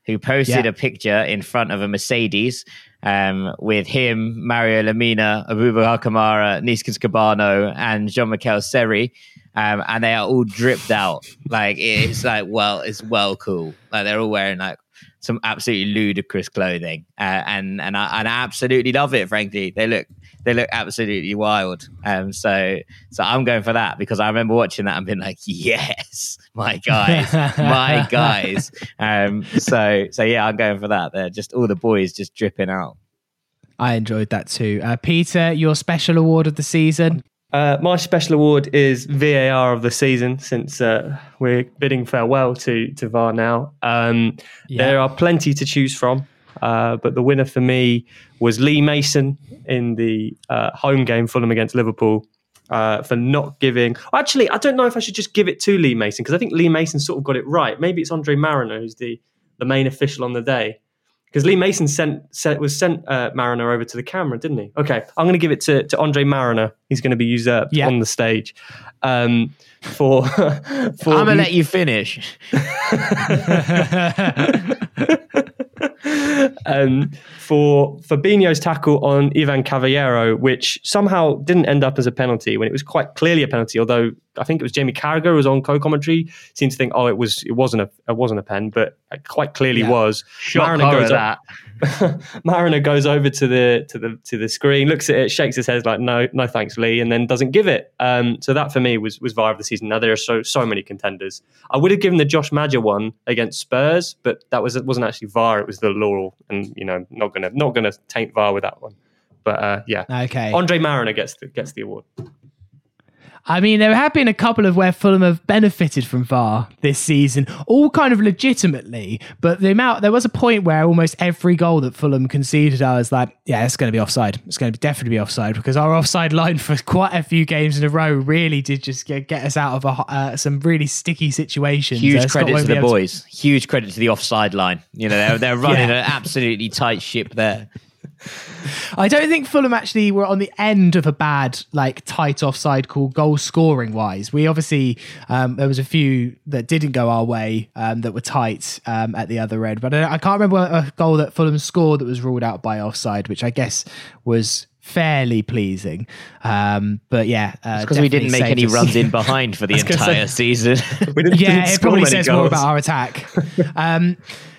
who posted Yeah. a picture in front of a Mercedes um, with him, Mario Lemina, Abubakar Kamara, Niskas Cabano, and Jean-Michel Seri. Um, and they are all dripped out. Like, it's like, well, it's well cool. Like, they're all wearing like some absolutely ludicrous clothing. Uh, and and I, and I absolutely love it, frankly. They look they look absolutely wild. Um, so so I'm going for that because I remember watching that and being like, yes, my guys, my guys. Um, so so yeah, I'm going for that. They're just all the boys just dripping out. I enjoyed that too. Uh, Peter, your special award of the season? Uh, my special award is V A R of the season, since uh, we're bidding farewell to to V A R now. Um, Yeah. There are plenty to choose from, uh, but the winner for me was Lee Mason in the uh, home game, Fulham against Liverpool, uh, for not giving... Actually, I don't know if I should just give it to Lee Mason, because I think Lee Mason sort of got it right. Maybe it's Andre Mariner who's the, the main official on the day. Because Lee Mason sent, sent was sent uh, Mariner over to the camera, didn't he? Okay, I'm going to give it to, to Andre Mariner. He's going to be usurped Yeah. on the stage. Um, for, for I'm going to let you finish. um, for Fabinho's tackle on Ivan Cavallero, which somehow didn't end up as a penalty when it was quite clearly a penalty. Although I think it was Jamie Carragher who was on co-commentary, seemed to think, oh, it was it wasn't a it wasn't a pen, but it quite clearly Yeah. was. Shock Mariner horror goes that. up, Mariner goes over to the to the to the screen, looks at it, shakes his head like, no, no, thanks, Lee, and then doesn't give it. Um, so that for me was was V A R of the season. Now there are so so many contenders. I would have given the Josh Maja one against Spurs, but that was it wasn't actually V A R. It was the Laurel, and you know, not gonna not gonna taint V A R with that one. But uh, yeah, Okay. Andre Mariner gets the, gets the award. I mean, there have been a couple of where Fulham have benefited from V A R this season, all kind of legitimately. But the amount, there was a point where almost every goal that Fulham conceded, I was like, yeah, it's going to be offside. It's going to definitely be offside, because our offside line for quite a few games in a row really did just get, get us out of a, uh, some really sticky situations. Huge Uh, Scott credit won't to be the able to- boys. Huge credit to the offside line. You know, they're, they're running Yeah. an absolutely tight ship there. I don't think Fulham actually were on the end of a bad, like, tight offside call goal scoring wise. We obviously, um, there was a few that didn't go our way um, that were tight um, at the other end. But I, I can't remember a goal that Fulham scored that was ruled out by offside, which I guess was fairly pleasing. Um, but yeah. Uh, Because we didn't make saved any us. runs in behind for the was gonna entire say- season. We didn't, Yeah, didn't it score probably many says more goals. about our attack. Um,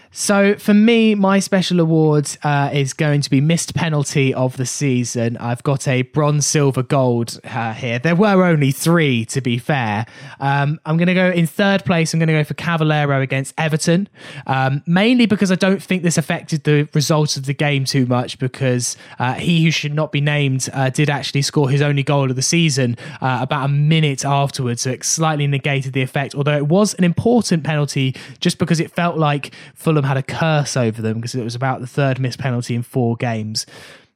so for me, my special award uh, is going to be missed penalty of the season. I've got a bronze, silver, gold uh, here. There were only three, to be fair. Um, I'm going to go in third place. I'm going to go for Cavallero against Everton, um, mainly because I don't think this affected the results of the game too much, because uh, he who should not be named uh, did actually score his only goal of the season uh, about a minute afterwards, so it slightly negated the effect, although it was an important penalty just because it felt like Fulham had a curse over them, because it was about the third missed penalty in four games.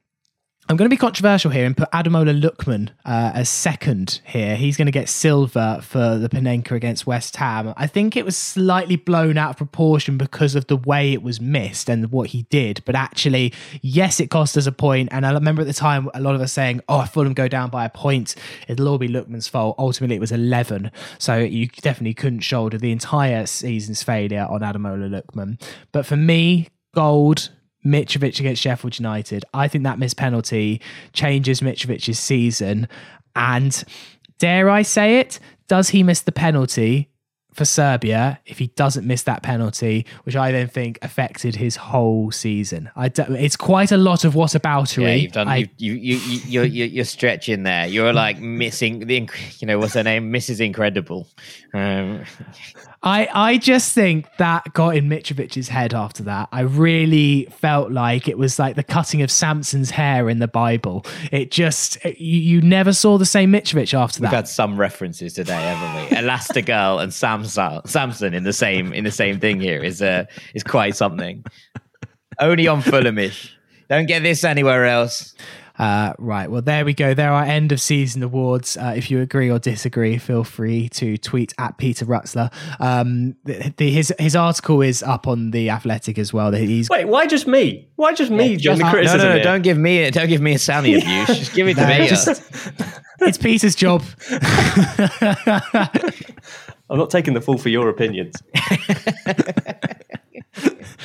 I'm going to be controversial here and put Ademola Lookman uh, as second here. He's going to get silver for the Panenka against West Ham. I think it was slightly blown out of proportion because of the way it was missed and what he did. But actually, yes, it cost us a point. And I remember at the time, a lot of us saying, oh, if Fulham go down by a point, it'll all be Lookman's fault. Ultimately, it was eleven. So you definitely couldn't shoulder the entire season's failure on Ademola Lookman. But for me, gold, Mitrovic against Sheffield United. I think that missed penalty changes Mitrovic's season. And dare I say it, does he miss the penalty for Serbia if he doesn't miss that penalty, which I then think affected his whole season? I don't, it's quite a lot of whataboutery. Yeah, you've done. I, you, you, you, you, you're, you're you're stretching there. You're like missing the, inc- you know, what's her name, Missus Incredible. Um, I, I just think that got in Mitrovic's head after that. I really felt like it was like the cutting of Samson's hair in the Bible. It just, you, you never saw the same Mitrovic after we've that. had some references today, haven't we? Elastigirl and Samson, Samson in the same in the same thing here is uh, is quite something. Only on Fulhamish. Don't get this anywhere else. Uh, right. Well, there we go. There are end of season awards. Uh, if you agree or disagree, feel free to tweet at Peter Rutzler. Um, the, the, his his article is up on The Athletic as well. He's Wait, why just me? Why just me Yeah, doing just- the no, criticism? No, no, no! here? Don't give me don't give me a Sammy abuse. Just give it to No, me. just- it's Peter's job. I'm not taking the fall for your opinions.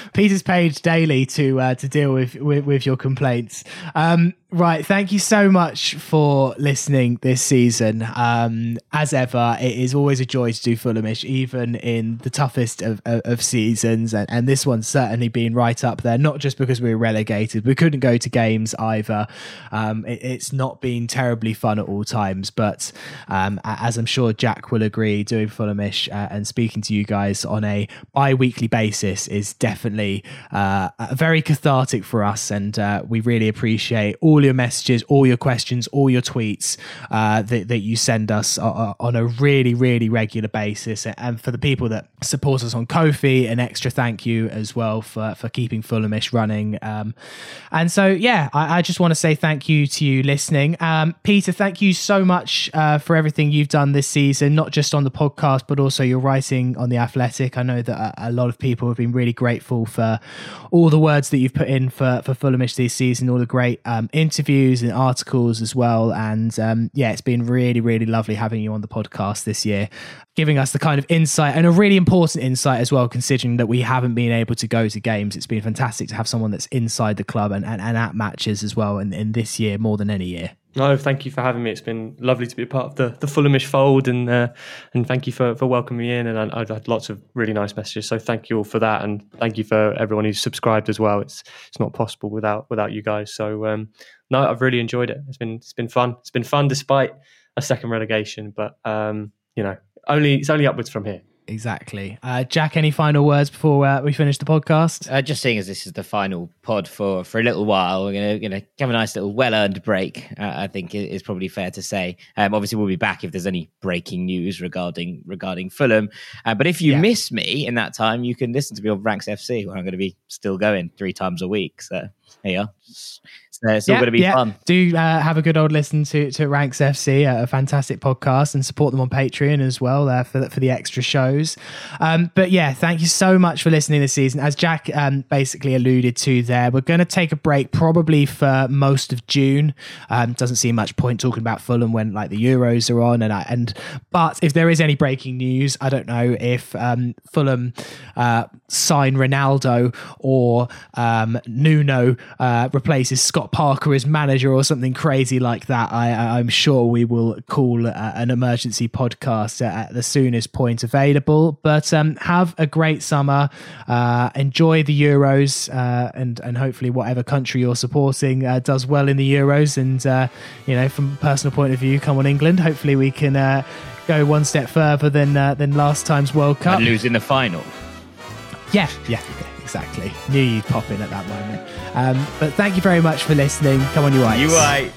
Peter's paid daily to uh, to deal with, with with your complaints. Um, right, thank you so much for listening this season. Um, as ever, it is always a joy to do Fulhamish, even in the toughest of, of, of seasons, and, and this one's certainly been right up there. Not just because we were relegated, we couldn't go to games either. Um, it, it's not been terribly fun at all times, but um, as I'm sure Jack will agree, doing Fulhamish uh, and speaking to you guys on a bi-weekly basis is definitely uh, very cathartic for us, and uh, we really appreciate all your messages, all your questions, all your tweets uh, that, that you send us uh, on a really, really regular basis. And for the people that support us on Ko-fi, an extra thank you as well for, for keeping Fulhamish running. Um, and so, yeah, I, I just want to say thank you to you listening. Um, Peter, thank you so much uh, for everything you've done this season, not just on the podcast, but also your writing on The Athletic. I know that a, a lot of people have been really grateful for all the words that you've put in for, for Fulhamish this season, all the great um, interviews and articles as well. And um, yeah, it's been really, really lovely having you on the podcast this year, giving us the kind of insight, and a really important insight as well, considering that we haven't been able to go to games. It's been fantastic to have someone that's inside the club and, and, and at matches as well in, in this year more than any year. No, thank you for having me. It's been lovely to be a part of the, the Fulhamish fold, and uh, and thank you for, for welcoming me in. And I, I've had lots of really nice messages, so thank you all for that, and thank you for everyone who's subscribed as well. It's it's not possible without without you guys. So um, no, I've really enjoyed it. It's been it's been fun. It's been fun despite a second relegation, but um, you know, only it's only upwards from here. Exactly. Uh, Jack, any final words before uh, we finish the podcast? Uh, just seeing as this is the final pod for, for a little while, we're going to gonna have a nice little well-earned break, uh, I think is probably fair to say. Um, obviously, we'll be back if there's any breaking news regarding regarding Fulham. Uh, but if you yeah. miss me in that time, you can listen to me on Ranks F C, where I'm going to be still going three times a week. So there you are. So it's all yeah, going to be yeah. fun. Do uh, have a good old listen to, to Ranks F C, a fantastic podcast, and support them on Patreon as well uh, for, the, for the extra shows. Um, but yeah, thank you so much for listening this season. As Jack um, basically alluded to there, we're going to take a break probably for most of June. Um, doesn't seem much point talking about Fulham when like the Euros are on. And, I, and But if there is any breaking news, I don't know if um, Fulham uh, sign Ronaldo or um, Nuno uh, replaces Scott Parker as manager or something crazy like that, I, I'm sure we will call uh, an emergency podcast at the soonest point available. But um, have a great summer. Uh, enjoy the Euros, uh, and and hopefully whatever country you're supporting uh, does well in the Euros. And uh, you know, from a personal point of view, come on England. Hopefully we can uh, go one step further than uh, than last time's World Cup and lose in the final. Yeah, yeah. Exactly. Knew you'd pop in at that moment. Um, but thank you very much for listening. Come on, you whites. You whites.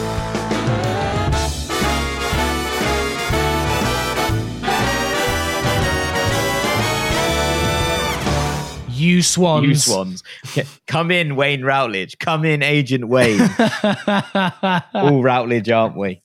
You swans. You swans. Come in, Wayne Routledge. Come in, Agent Wayne. All Routledge, aren't we?